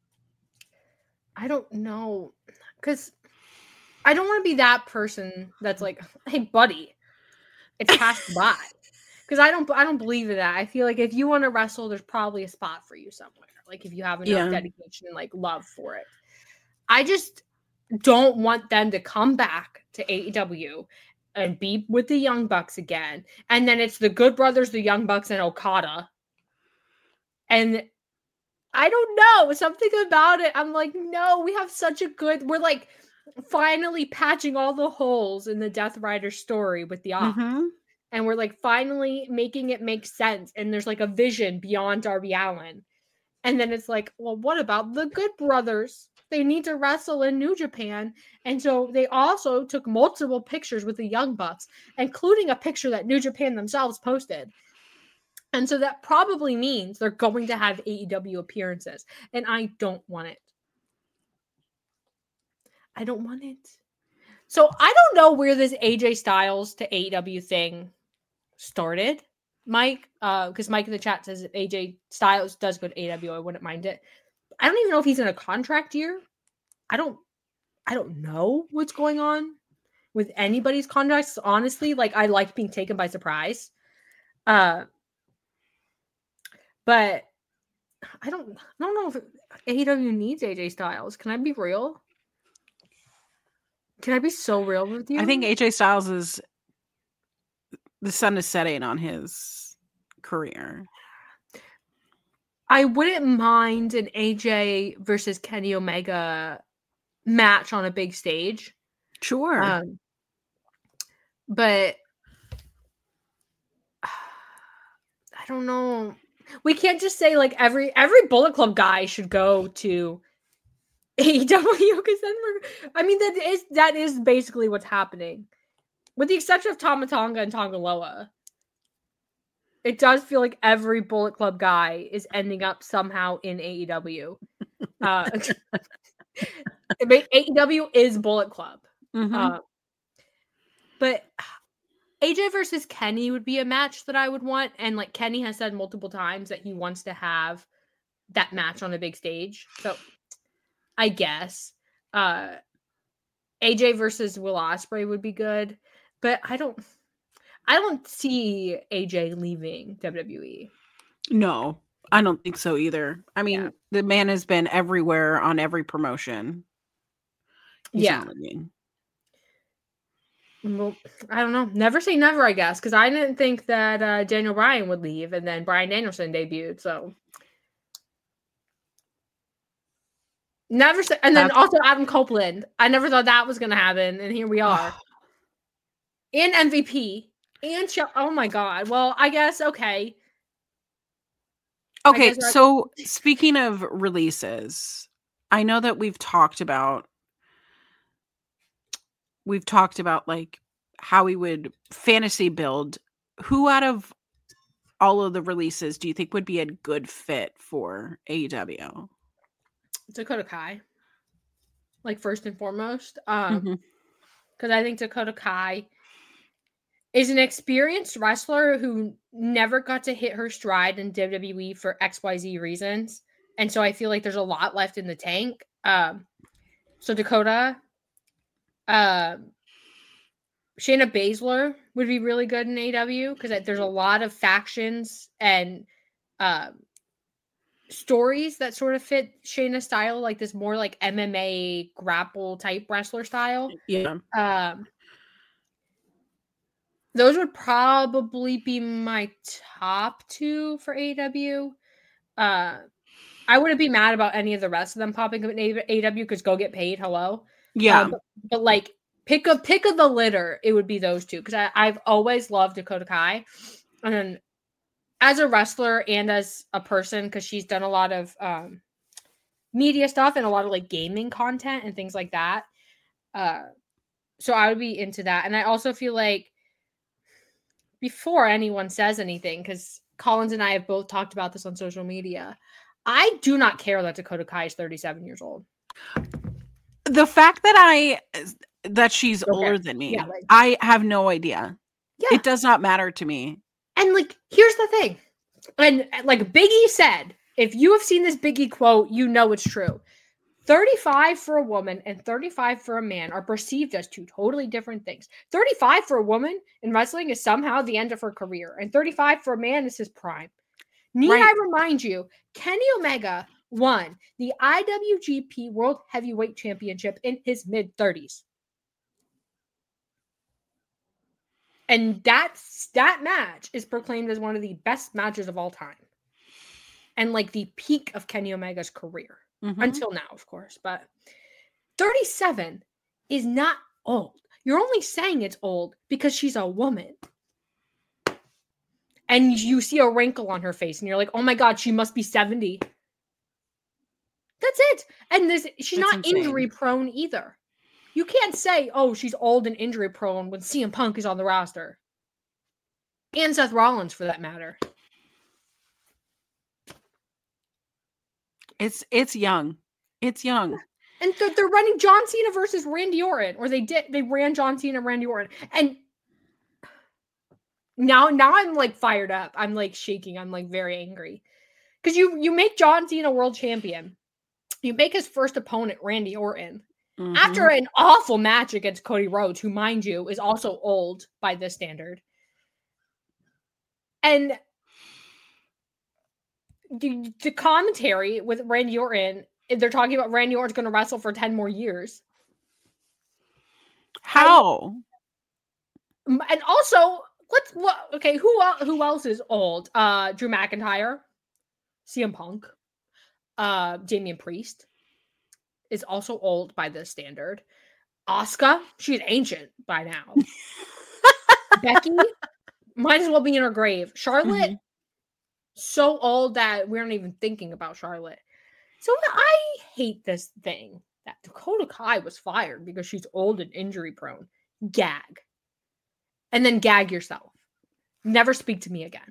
I don't know. Because I don't want to be that person that's like, hey, buddy, it's passed by. Because I don't believe in that. I feel like if you want to wrestle, there's probably a spot for you somewhere. Like if you have enough dedication and like love for it. I just don't want them to come back to AEW and be with the Young Bucks again. And then it's the Good Brothers, the Young Bucks, and Okada. And I don't know. Something about it. I'm like, no, we have such a good... We're like finally patching all the holes in the Death Rider story with the Op. Mm-hmm. And we're like finally making it make sense. And there's like a vision beyond Darby Allin. And then it's like, well, what about the Good Brothers? They need to wrestle in New Japan. And so they also took multiple pictures with the Young Bucks, including a picture that New Japan themselves posted. And so that probably means they're going to have AEW appearances. And I don't want it. I don't want it. So I don't know where this AJ Styles to AEW thing started, Mike, because Mike in the chat says if AJ Styles does go to AEW, I wouldn't mind it. I don't even know if he's in a contract year. I don't know what's going on with anybody's contracts. Honestly, like I like being taken by surprise. But I don't know if AEW needs AJ Styles. Can I be real? Can I be so real with you? I think AJ Styles is the sun is setting on his career. I wouldn't mind an AJ versus Kenny Omega match on a big stage. Sure. But I don't know. We can't just say like every Bullet Club guy should go to AEW because then that is basically what's happening. With the exception of Tama Tonga and Tonga Loa. It does feel like every Bullet Club guy is ending up somehow in AEW. AEW is Bullet Club. Mm-hmm. But AJ versus Kenny would be a match that I would want. And like Kenny has said multiple times that he wants to have that match on a big stage. So I guess AJ versus Will Ospreay would be good. But I don't see AJ leaving WWE. No, I don't think so either. I mean, the man has been everywhere on every promotion. He's Well, I don't know. Never say never, I guess, because I didn't think that Daniel Bryan would leave, and then Bryan Danielson debuted. So never say. And then also Adam Copeland. I never thought that was going to happen, and here we are. And MVP. And oh my God. Well, I guess okay. Okay, so speaking of releases, I know that we've talked about like how we would fantasy build. Who out of all of the releases do you think would be a good fit for AEW? Dakota Kai. Like first and foremost. Because I think Dakota Kai is an experienced wrestler who never got to hit her stride in WWE for XYZ reasons. And so I feel like there's a lot left in the tank. So Dakota, Shayna Baszler would be really good in AEW because there's a lot of factions and stories that sort of fit Shayna's style, like this more like MMA grapple type wrestler style. Yeah. Those would probably be my top two for AEW. I wouldn't be mad about any of the rest of them popping up in AEW because go get paid. Hello. Yeah. But like pick of the litter, it would be those two because I've always loved Dakota Kai. And then as a wrestler and as a person, because she's done a lot of media stuff and a lot of like gaming content and things like that. So I would be into that. And I also feel like before anyone says anything, because Collins and I have both talked about this on social media, I do not care that Dakota Kai is 37 years old. The fact that she's older than me, I have no idea. Yeah. It does not matter to me. And like, here's the thing. And like Biggie said, if you have seen this Biggie quote, you know it's true. 35 for a woman and 35 for a man are perceived as two totally different things. 35 for a woman in wrestling is somehow the end of her career, and 35 for a man is his prime. Need I remind you, Kenny Omega won the IWGP World Heavyweight Championship in his mid-30s. And that match is proclaimed as one of the best matches of all time. And like the peak of Kenny Omega's career. Mm-hmm. Until now, of course. But 37 is not old. You're only saying it's old because she's a woman. And you see a wrinkle on her face and you're like, oh my God, she must be 70. That's it. And she's not injury prone either. You can't say, oh, she's old and injury prone when CM Punk is on the roster. And Seth Rollins, for that matter. It's young. It's young. And they're running John Cena versus Randy Orton. Or they ran John Cena and Randy Orton. And now I'm like fired up. I'm like shaking. I'm like very angry. Because you make John Cena world champion. You make his first opponent Randy Orton. Mm-hmm. After an awful match against Cody Rhodes, who, mind you, is also old by this standard. And the commentary with Randy Orton, they're talking about Randy Orton's going to wrestle for 10 more years. How? And also, who else is old? Drew McIntyre, CM Punk, Damian Priest is also old by this standard. Asuka, she's ancient by now. Becky might as well be in her grave. Charlotte, so old that we aren't even thinking about Charlotte. So I hate this thing that Dakota Kai was fired because she's old and injury prone. Gag. And then gag yourself. Never speak to me again.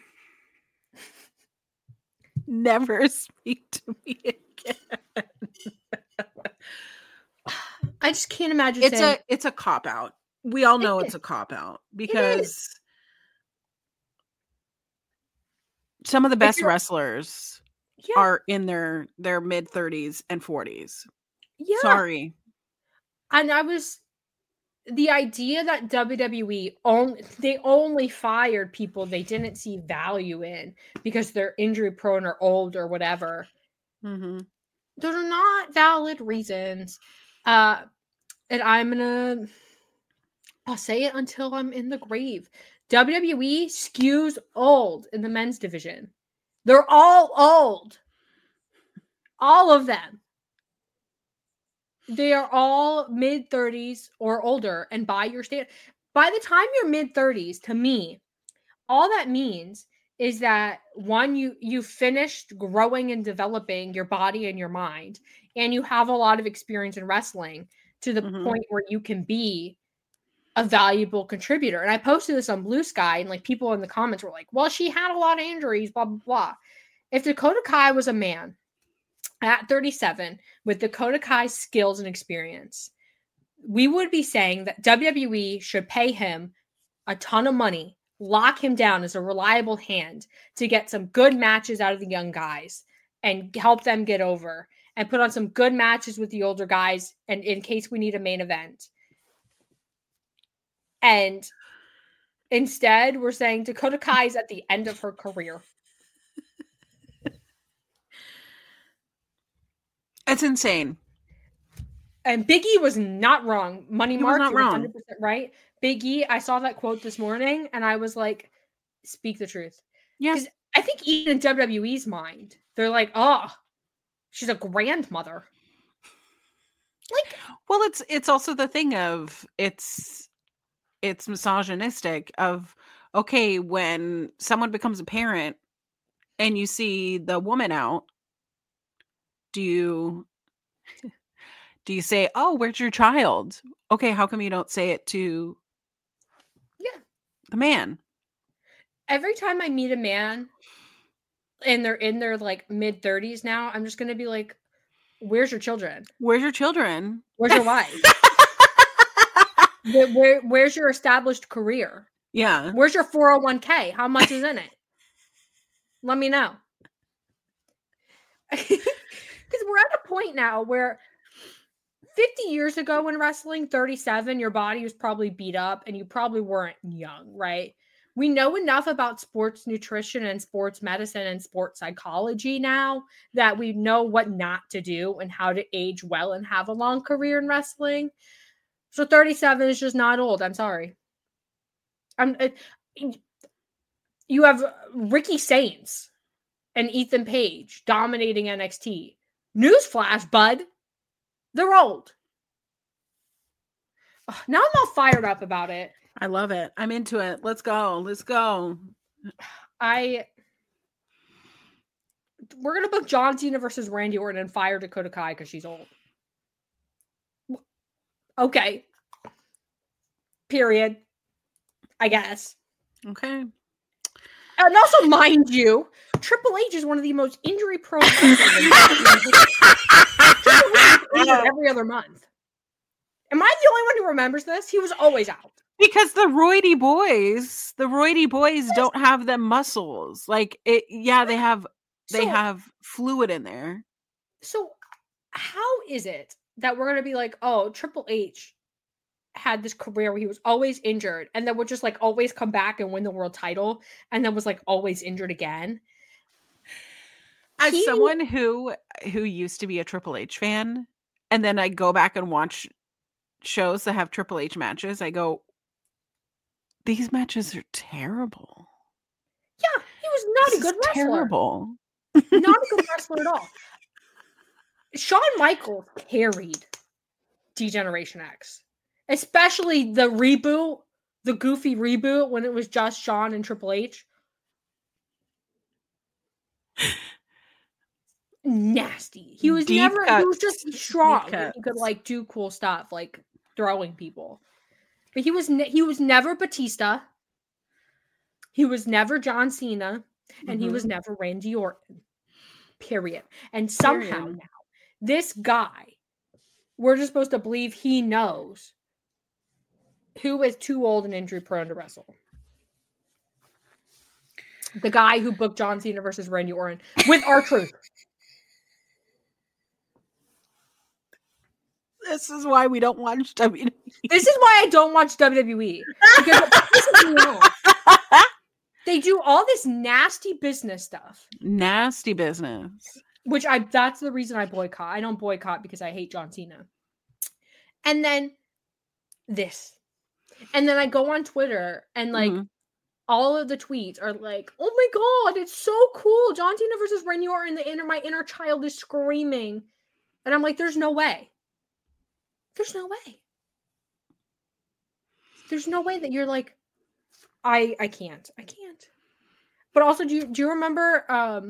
Never speak to me again. I just can't imagine it's a cop-out. We all know it's a cop-out because some of the best wrestlers are in their mid-30s and 40s. Yeah. Sorry. And the idea that WWE only fired people they didn't see value in because they're injury prone or old or whatever. Mm-hmm. Those are not valid reasons. And I'll say it until I'm in the grave. WWE skews old in the men's division. They're all old. All of them. They are all mid-30s or older. And by the time you're mid-30s, to me, all that means is that one, you finished growing and developing your body and your mind, and you have a lot of experience in wrestling to the point where you can be a valuable contributor. And I posted this on Blue Sky, and like people in the comments were like, well, she had a lot of injuries, blah, blah, blah. If Dakota Kai was a man at 37 with Dakota Kai's skills and experience, we would be saying that WWE should pay him a ton of money, lock him down as a reliable hand to get some good matches out of the young guys and help them get over, and put on some good matches with the older guys, and in case we need a main event. And instead, we're saying Dakota Kai's at the end of her career. It's insane. And Big E was not wrong. Money Mark, you were 100% right. Big E, I saw that quote this morning, and I was like, speak the truth. Yeah. Because I think even in WWE's mind, They're like, oh, she's a grandmother. Like, well, it's also the thing of it's misogynistic of, okay, when someone becomes a parent and you see the woman out, do you say, oh, where's your child? Okay, how come you don't say it to the man? Every time I meet a man and they're in their like mid-30s now, I'm just gonna be like, where's your children? Where's your children? Where's your wife? Where's your established career? Yeah. Where's your 401k? How much is in it? Let me know. Because we're at a point now where 50 years ago in wrestling, 37, your body was probably beat up and you probably weren't young, right? We know enough about sports nutrition and sports medicine and sports psychology now that we know what not to do and how to age well and have a long career in wrestling. So 37 is just not old. I'm sorry. You have Ricky Saints and Ethan Page dominating NXT. Newsflash, bud. They're old. Now I'm all fired up about it. I love it. I'm into it. Let's go. Let's go. We're gonna book John Cena versus Randy Orton and fire Dakota Kai because she's old. Okay. Period. I guess. Okay. And also, mind you, Triple H is one of the most injury-prone wrestlers every other month. Am I the only one who remembers this? He was always out. Because the roidy boys don't have them muscles. Like it, yeah, they have fluid in there. So how is it that we're gonna be like, oh, Triple H had this career where he was always injured and then would just like always come back and win the world title and then was like always injured again? As someone who used to be a Triple H fan, and then I go back and watch shows that have Triple H matches, I go, these matches are terrible. Yeah, he was not a good wrestler. Terrible. Not a good wrestler at all. Shawn Michaels carried D-Generation X. Especially the reboot, the goofy reboot when it was just Shawn and Triple H. Nasty. He was he was just strong. He could like do cool stuff, like throwing people. But he was never Batista. He was never John Cena, and he was never Randy Orton. Period. And somehow now, this guy, we're just supposed to believe he knows who is too old and injury prone to wrestle. The guy who booked John Cena versus Randy Orton with R-Truth. This is why we don't watch WWE. This is why I don't watch WWE. Because it pisses me off. They do all this nasty business stuff. Nasty business. Which that's the reason I boycott. I don't boycott because I hate John Cena. And then this. And then I go on Twitter and like all of the tweets are like, oh my God, it's so cool. John Cena versus Randy Orton. My inner child is screaming. And I'm like, there's no way. There's no way. There's no way that you're like, I can't. I can't. But also, do you remember I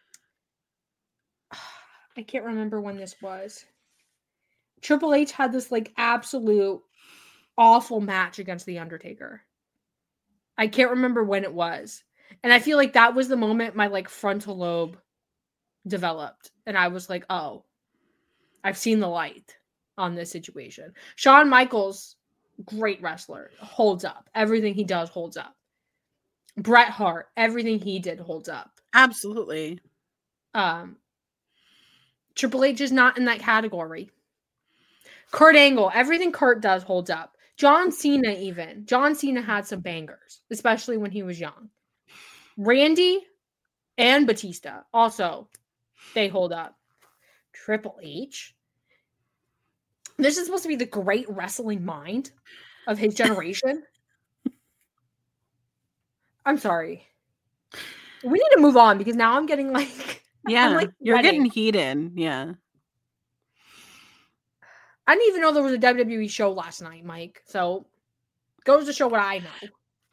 can't remember when this was. Triple H had this like absolute awful match against The Undertaker. I can't remember when it was. And I feel like that was the moment my like frontal lobe developed. And I was like, oh, I've seen the light on this situation. Shawn Michaels, great wrestler, holds up. Everything he does holds up. Bret Hart, everything he did holds up. Absolutely. Triple H is not in that category. Kurt Angle, everything Kurt does holds up. John Cena even. John Cena had some bangers, especially when he was young. Randy and Batista, also, they hold up. Triple H. This is supposed to be the great wrestling mind of his generation. I'm sorry. We need to move on because now I'm getting like Yeah, like you're sweating. getting heated. Yeah. I didn't even know there was a WWE show last night, Mike. So goes to show what I know.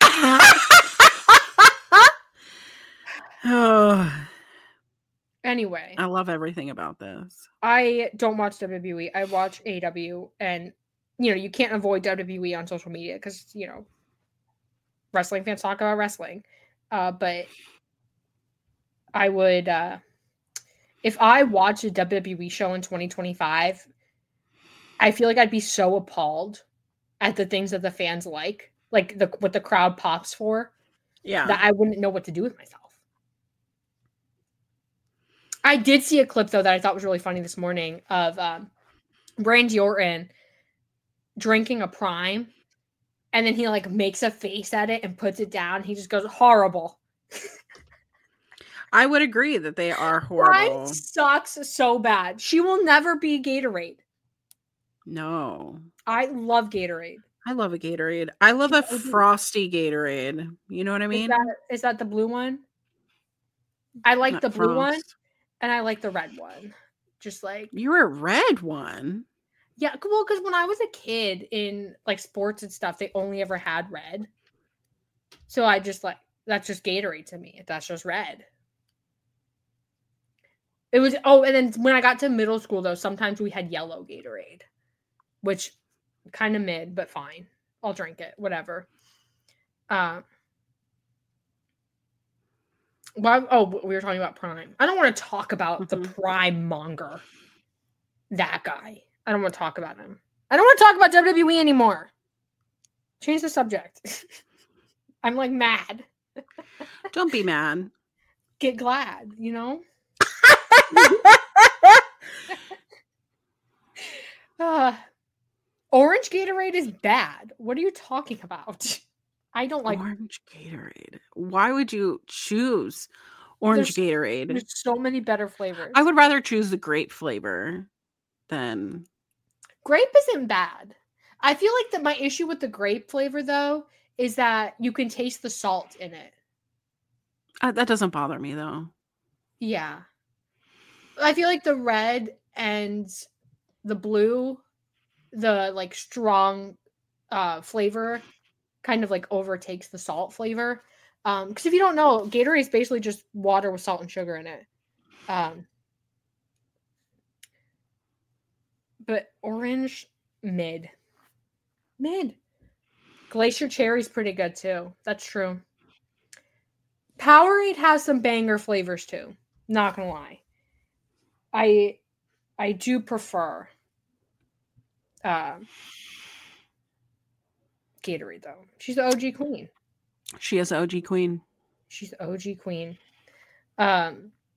Oh, Anyway, I love everything about this. I don't watch WWE. I watch AEW, and you can't avoid WWE on social media because wrestling fans talk about wrestling. But I would, if I watched a WWE show in 2025, I feel like I'd be so appalled at the things that the fans like what the crowd pops for, that I wouldn't know what to do with myself. I did see a clip though that I thought was really funny this morning of Randy Orton drinking a Prime, and then he like makes a face at it and puts it down. He just goes, horrible. I would agree that they are horrible. Prime sucks so bad. She will never be Gatorade. No. I love Gatorade. I love a Gatorade. I love a frosty Gatorade. You know what I mean? Is that the blue one? I like Not the blue one, Frost. and I like the red one. Just like You're a red one. yeah, well, because when I was a kid in like sports and stuff, they only ever had red. So I just like that's just Gatorade to me. That's just red. It was and then when I got to middle school though, sometimes we had yellow Gatorade, which kind of mid, but fine. I'll drink it, whatever. We were talking about Prime. I don't want to talk about the Prime monger. That guy. I don't want to talk about him. I don't want to talk about WWE anymore. Change the subject. I'm like mad. Don't be mad. Get glad, Orange Gatorade is bad. What are you talking about? I don't like orange Gatorade. Why would you choose orange Gatorade? There's so many better flavors. I would rather choose the grape flavor than grape isn't bad. I feel like that my issue with the grape flavor though is that you can taste the salt in it. That doesn't bother me though. Yeah. I feel like the red and the blue, the like strong flavor kind of like overtakes the salt flavor. Because if you don't know, Gatorade is basically just water with salt and sugar in it. But orange, mid. Glacier Cherry's pretty good too. That's true. Powerade has some banger flavors too. Not gonna lie. I do prefer Gatorade though. She's the OG queen. She is the OG queen. She's the OG queen. I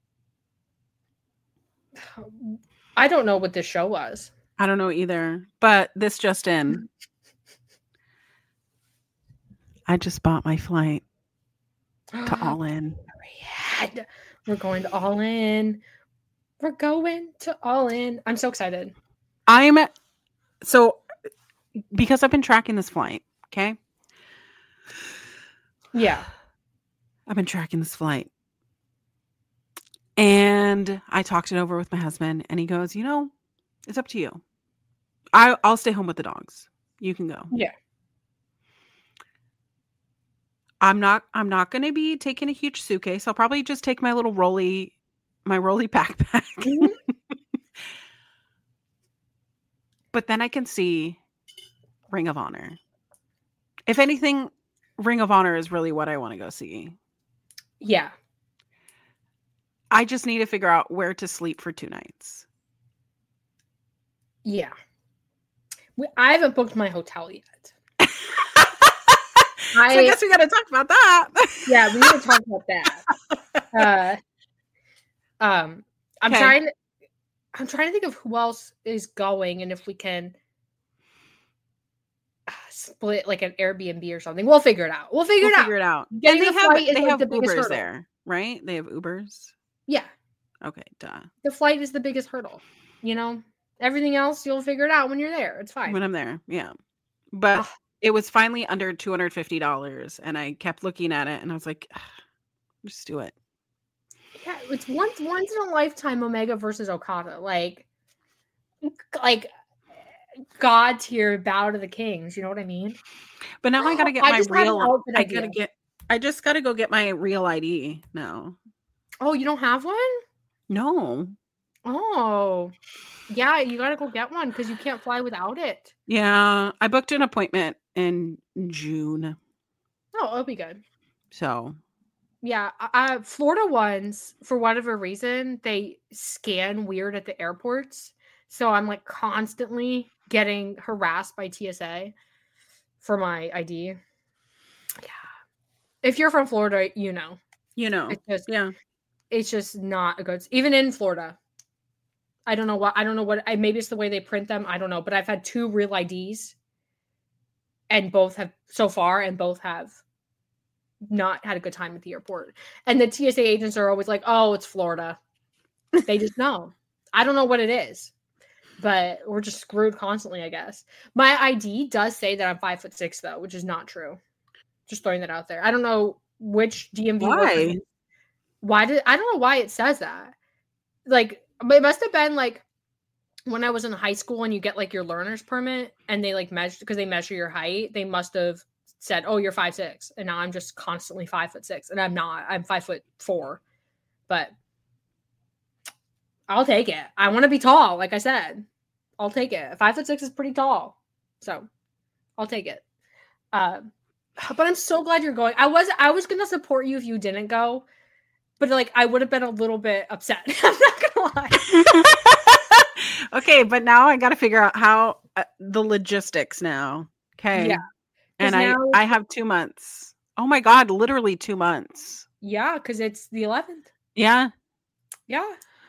don't know what this show was. I don't know either. But this just in. I just bought my flight to All In. We're going to All In. We're going to All In. I'm so excited. Because I've been tracking this flight, okay? Yeah. I've been tracking this flight. And I talked it over with my husband, and he goes, it's up to you. I'll stay home with the dogs. You can go. Yeah. I'm not going to be taking a huge suitcase. I'll probably just take my little rolly backpack. Mm-hmm. But then I can see Ring of Honor. If anything, Ring of Honor is really what I want to go see. Yeah. I just need to figure out where to sleep for 2 nights. Yeah. I haven't booked my hotel yet. So I guess we got to talk about that. Yeah, we need to talk about that. I'm trying to think of who else is going and if we can split like an Airbnb or something. We'll figure it out. We'll figure it out. And they have Ubers there, right? They have Ubers. Yeah. Okay, duh. The flight is the biggest hurdle. Everything else you'll figure it out when you're there. It's fine. When I'm there, yeah. But it was finally under $250, and I kept looking at it, and I was like, just do it. Yeah, it's once in a lifetime Omega versus Okada. Like God tier bow to the kings. You know what I mean? But now I gotta get I my just had an real. outfit I idea. just gotta go get my real ID now. Oh, you don't have one? No. Oh, yeah, you gotta go get one because you can't fly without it. Yeah, I booked an appointment in June. Oh, it'll be good. So Yeah, Florida ones, for whatever reason, they scan weird at the airports. So I'm like constantly getting harassed by TSA for my ID. Yeah. If you're from Florida, you know. It's just not a good, even in Florida. I don't know what, maybe it's the way they print them. I don't know, but I've had 2 real IDs and both have not had a good time at the airport. And the TSA agents are always like, oh, it's Florida. They just know. I don't know what it is, but we're just screwed constantly, I guess. My ID does say that I'm 5'6" though, which is not true. Just throwing that out there. I don't know which DMV. Why? I don't know why it says that. Like, it must have been like when I was in high school and you get like your learner's permit and they like measure, because they measure your height, they must have said, oh, you're 5'6", and now I'm just constantly 5'6", and I'm not. I'm 5'4", but I'll take it. I want to be tall, like I said. I'll take it. 5'6" is pretty tall, so I'll take it. But I'm so glad you're going. I was gonna support you if you didn't go, but like I would have been a little bit upset. I'm not gonna lie. Okay, but now I got to figure out how the logistics now. Okay. Yeah. And I have 2 months. Oh my God, literally 2 months. Yeah, because it's the 11th. Yeah. Yeah.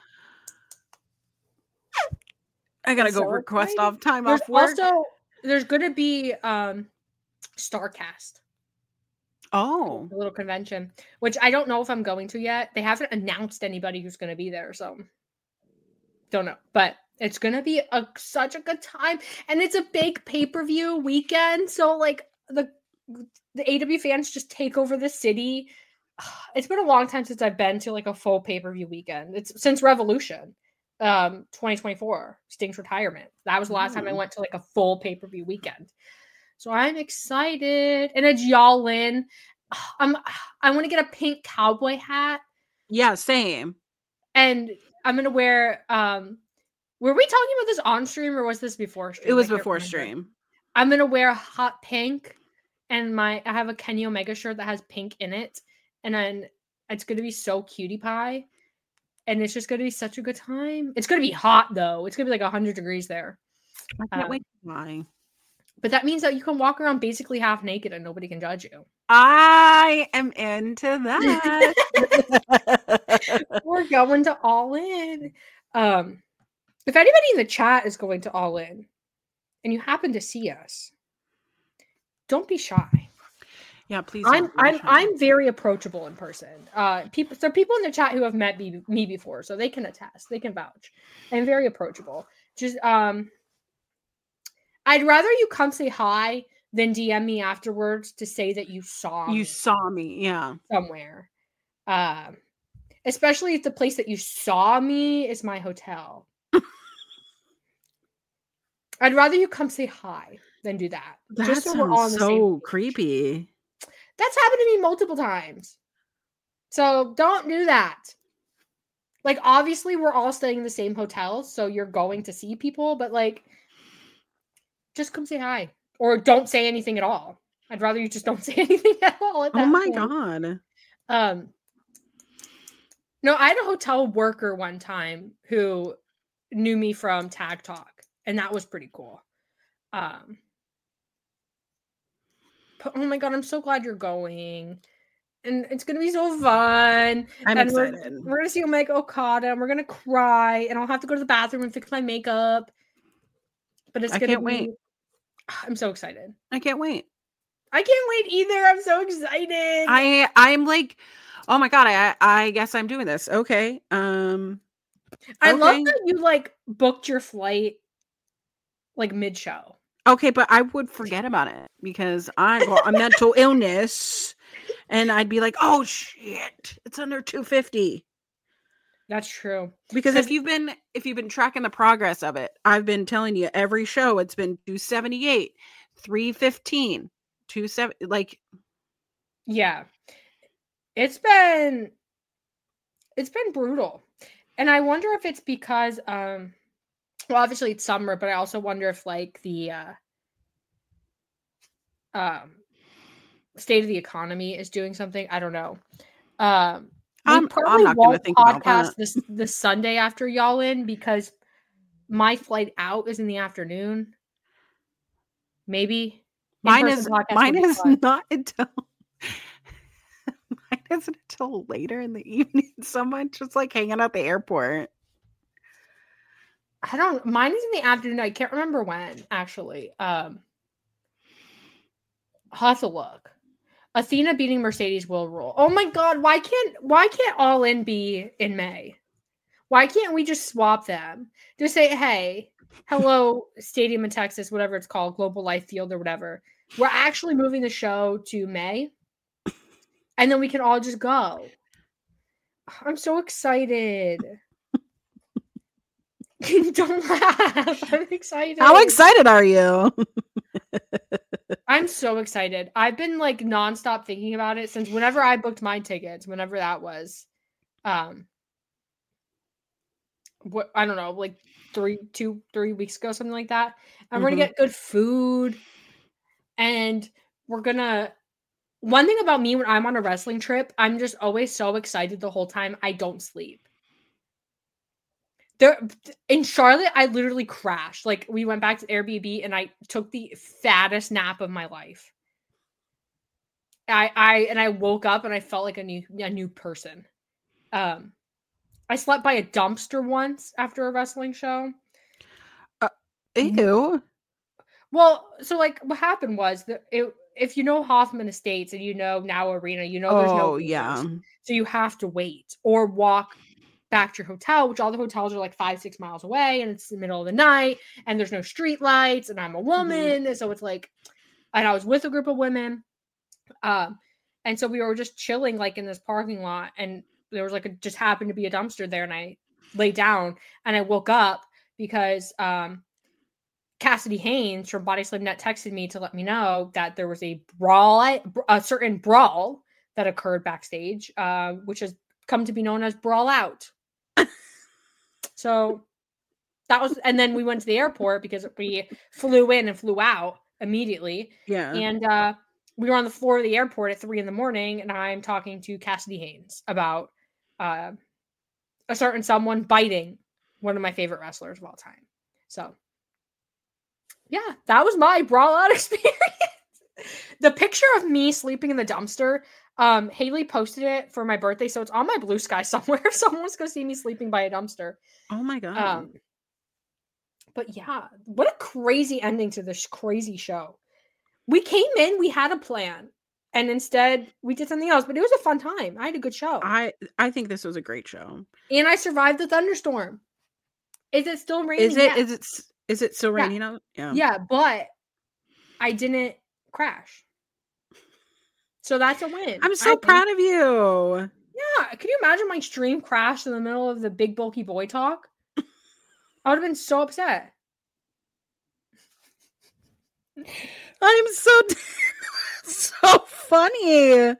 I gotta go request off time off work. Also, there's gonna be Starcast. Oh. A little convention, which I don't know if I'm going to yet. They haven't announced anybody who's gonna be there, so don't know. But it's gonna be such a good time, and it's a big pay-per-view weekend. So like the AW fans just take over the city. It's been a long time since I've been to like a full pay-per-view weekend. It's since Revolution, 2024, Sting's retirement. That was the last time I went to like a full pay-per-view weekend. So I'm excited, and it's y'all in. I want to get a pink cowboy hat. Yeah, same. And I'm gonna wear. Were we talking about this on stream or was this before stream? It was before stream. I'm gonna wear a hot pink, and I have a Kenny Omega shirt that has pink in it, and then it's gonna be so cutie pie, and it's just gonna be such a good time. It's gonna be hot though. It's gonna be like 100 degrees there. I can't wait. Why? But that means that you can walk around basically half naked and nobody can judge you. I am into that. We're going to All In. If anybody in the chat is going to All In and you happen to see us, don't be shy. Yeah, please. I'm very approachable in person. People in the chat who have met me before, so they can attest. They can vouch. I'm very approachable. Just I'd rather you come say hi than DM me afterwards to say that you saw me. You saw me, yeah. Somewhere. Especially if the place that you saw me is my hotel. I'd rather you come say hi than do that. That just so sounds we're all on the so same creepy. That's happened to me multiple times. So don't do that. Like, obviously, we're all staying in the same hotel, so you're going to see people, but like, just come say hi. Or don't say anything at all. I'd rather you just don't say anything at all. At that point. God. No, I had a hotel worker one time who knew me from Tag Talk, and that was pretty cool. But oh my God, I'm so glad you're going. And it's going to be so fun. I'm excited. We're going to see Omega Okada, and we're going to cry, and I'll have to go to the bathroom and fix my makeup. But it's going to be... can't wait. I'm so excited. I can't wait. I can't wait either. I'm so excited. I'm like, oh my God, I guess I'm doing this. Okay. I love that you like booked your flight like mid-show. Okay, but I would forget about it because I got a mental illness and I'd be like, oh shit, it's under 250. That's true. Because if you've been tracking the progress of it, I've been telling you every show it's been 278, 315, 270, like yeah. It's been brutal. And I wonder if it's because well, obviously it's summer, but I also wonder if like the state of the economy is doing something. I don't know. I'm not going to think about that. this Sunday after y'all in, because my flight out is in the afternoon. Maybe mine is not until mine isn't until later in the evening. Someone just like hanging at the airport. Mine is in the afternoon. I can't remember when actually. I'll have to look. Athena beating Mercedes will rule. Oh my god, why can't All In be in May? Why can't we just swap them? Just say, hey, hello, Stadium in Texas, whatever it's called, Global Life Field or whatever. We're actually moving the show to May. And then we can all just go. I'm so excited. Don't laugh. I'm excited. How excited are you? I'm so excited. I've been like nonstop thinking about it since whenever I booked my tickets, whenever that was. What I don't know, like 3 weeks ago, something like that. And we're gonna get good food. And we're gonna one thing about me when I'm on a wrestling trip, I'm just always so excited the whole time. I don't sleep. In Charlotte, I literally crashed. Like we went back to Airbnb and I took the fattest nap of my life. I woke up and I felt like a new person. I slept by a dumpster once after a wrestling show. Ew. Well, so like what happened was that if you know Hoffman Estates and you know Now Arena, you know there's no yeah. So you have to wait or walk back to your hotel, which all the hotels are like 5-6 miles away, and it's the middle of the night, and there's no street lights, and I'm a woman, and so it's like, and I was with a group of women, and so we were just chilling like in this parking lot, and there was like just happened to be a dumpster there, and I laid down, and I woke up because Cassidy Haynes from Body Slam Net texted me to let me know that there was a certain brawl that occurred backstage, which has come to be known as Brawl Out. So that was, and then we went to the airport because we flew in and flew out immediately. Yeah. And we were on the floor of the airport at 3 a.m, and I'm talking to Cassidy Haynes about a certain someone biting one of my favorite wrestlers of all time. So yeah, that was my Brawl Out experience. The picture of me sleeping in the dumpster, Haley posted it for my birthday, so it's on my Blue Sky somewhere if someone wants to go see me sleeping by a dumpster. Oh my god. But yeah, what a crazy ending to this crazy show. We came in, we had a plan, and instead we did something else, but it was a fun time. I had a good show. I think this was a great show. And I survived the thunderstorm. Is it still raining? Is it still raining out? Yeah. Yeah, but I didn't crash. So that's a win. I'm so proud of you. Yeah. Can you imagine my stream crashed in the middle of the big bulky boy talk? I would have been so upset. I'm so funny.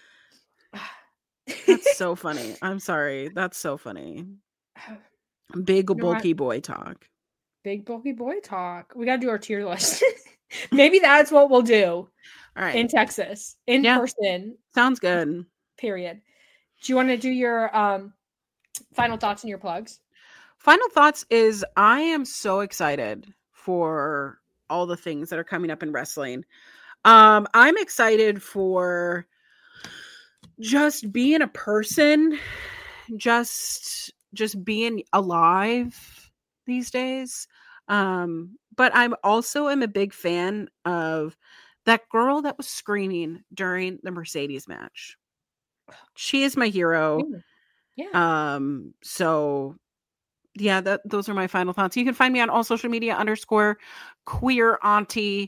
That's so funny. I'm sorry. That's so funny. Big bulky boy talk. Big bulky boy talk. We gotta do our tier list. Maybe that's what we'll do. All right. In Texas. In person. Sounds good. Period. Do you want to do your final thoughts and your plugs? Final thoughts is I am so excited for all the things that are coming up in wrestling. I'm excited for just being a person, just being alive these days. But I'm also am a big fan of that girl that was screaming during the Mercedes match. She is my hero. Yeah. So yeah, those are my final thoughts. You can find me on all social media _queer auntie.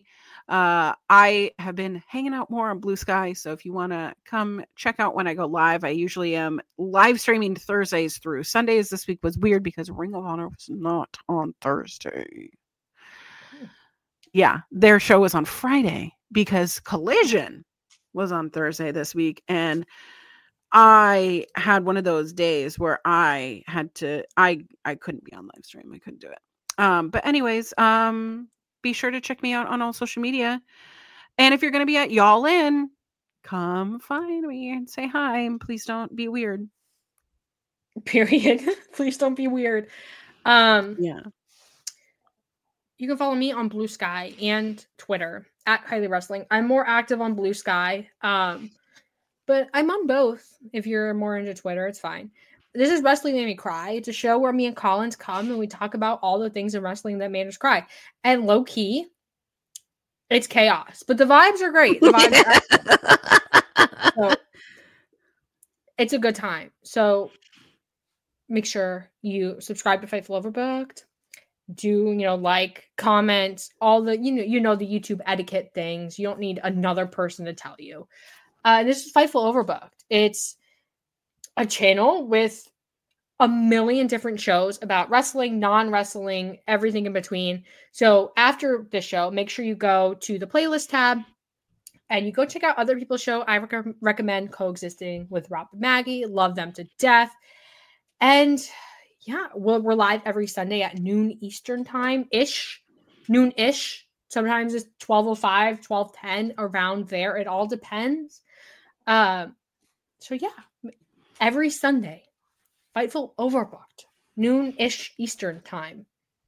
I have been hanging out more on Blue Sky. So if you want to come check out when I go live, I usually am live streaming Thursdays through Sundays. This week was weird because Ring of Honor was not on Thursday. Yeah, their show was on Friday because Collision was on Thursday this week. And I had one of those days where I had to, I couldn't be on live stream. I couldn't do it. But anyways, be sure to check me out on all social media. And if you're going to be at Y'all In, come find me and say hi. And please don't be weird. Period. Please don't be weird. Yeah. You can follow me on Blue Sky and Twitter at Kylie Wrestling. I'm more active on Blue Sky. But I'm on both. If you're more into Twitter, it's fine. This is Wrestling Made Me Cry. It's a show where me and Collins come and we talk about all the things in wrestling that made us cry. And low key, it's chaos. But the vibes are great. The vibes are so, it's a good time. So make sure you subscribe to Fightful Overbooked. Do, like, comment, all the, the YouTube etiquette things. You don't need another person to tell you. This is Fightful Overbooked. It's a channel with a million different shows about wrestling, non-wrestling, everything in between. So after the show, make sure you go to the playlist tab and you go check out other people's show. I recommend Coexisting with Rob and Maggie. Love them to death. And yeah, we're live every Sunday at noon Eastern time-ish, noon-ish. Sometimes it's 12:05, 12:10, around there. It all depends. So yeah, every Sunday, Fightful Overbooked, noon-ish Eastern time,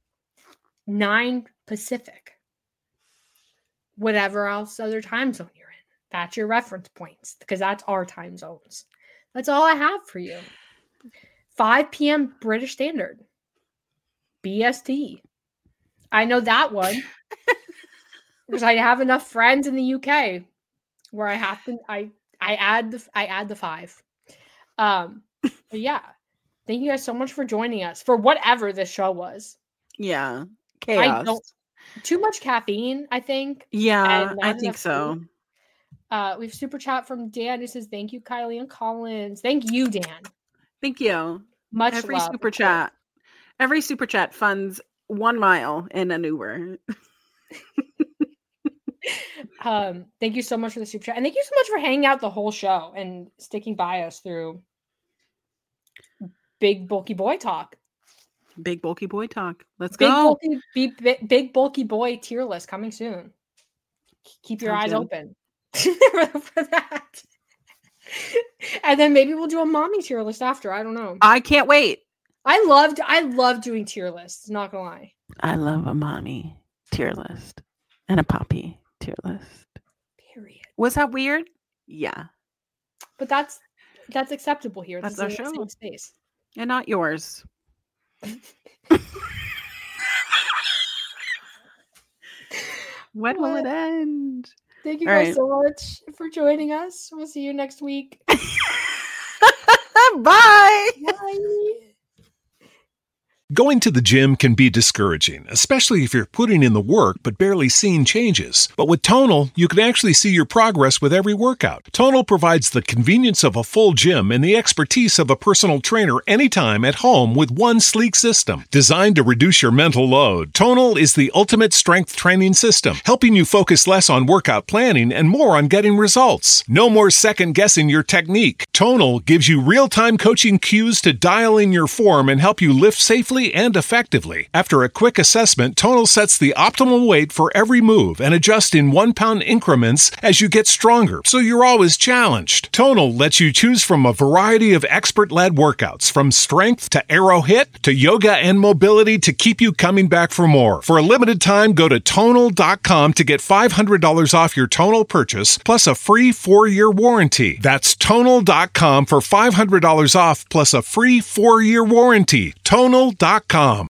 9 Pacific, whatever else other time zone you're in. That's your reference points because that's our time zones. That's all I have for you. 5 p.m. British Standard, BST. I know that one because I have enough friends in the UK where I have to. I add the 5. But yeah, thank you guys so much for joining us for whatever this show was. Yeah, chaos. Too much caffeine, I think. Yeah, I think so. We have super chat from Dan who says, "Thank you, Kylie and Collins." Thank you, Dan. Thank you. Much every love. Every super chat funds 1 mile in an Uber. Thank you so much for the super chat, and thank you so much for hanging out the whole show and sticking by us through Big Bulky Boy Talk. Big Bulky Boy Talk. Let's go. Big Bulky Boy tier list coming soon. Keep your eyes open for that. And then maybe we'll do a mommy tier list after. I don't know. I can't wait. I love doing tier lists. Not gonna lie. I love a mommy tier list and a poppy tier list. Period. Was that weird? Yeah. But that's acceptable here. That's our show. Same space. And not yours. When will it end? Thank you guys so much for joining us. We'll see you next week. Bye. Bye. Going to the gym can be discouraging, especially if you're putting in the work but barely seeing changes. But with Tonal, you can actually see your progress with every workout. Tonal provides the convenience of a full gym and the expertise of a personal trainer anytime at home with one sleek system. Designed to reduce your mental load, Tonal is the ultimate strength training system, helping you focus less on workout planning and more on getting results. No more second-guessing your technique. Tonal gives you real-time coaching cues to dial in your form and help you lift safely and effectively. After a quick assessment, Tonal sets the optimal weight for every move and adjusts in 1-pound increments as you get stronger, so you're always challenged. Tonal lets you choose from a variety of expert-led workouts, from strength to aero hit to yoga and mobility, to keep you coming back for more. For a limited time, go to Tonal.com to get $500 off your Tonal purchase, plus a free 4-year warranty. That's Tonal.com for $500 off, plus a free 4-year warranty. Tonal.com.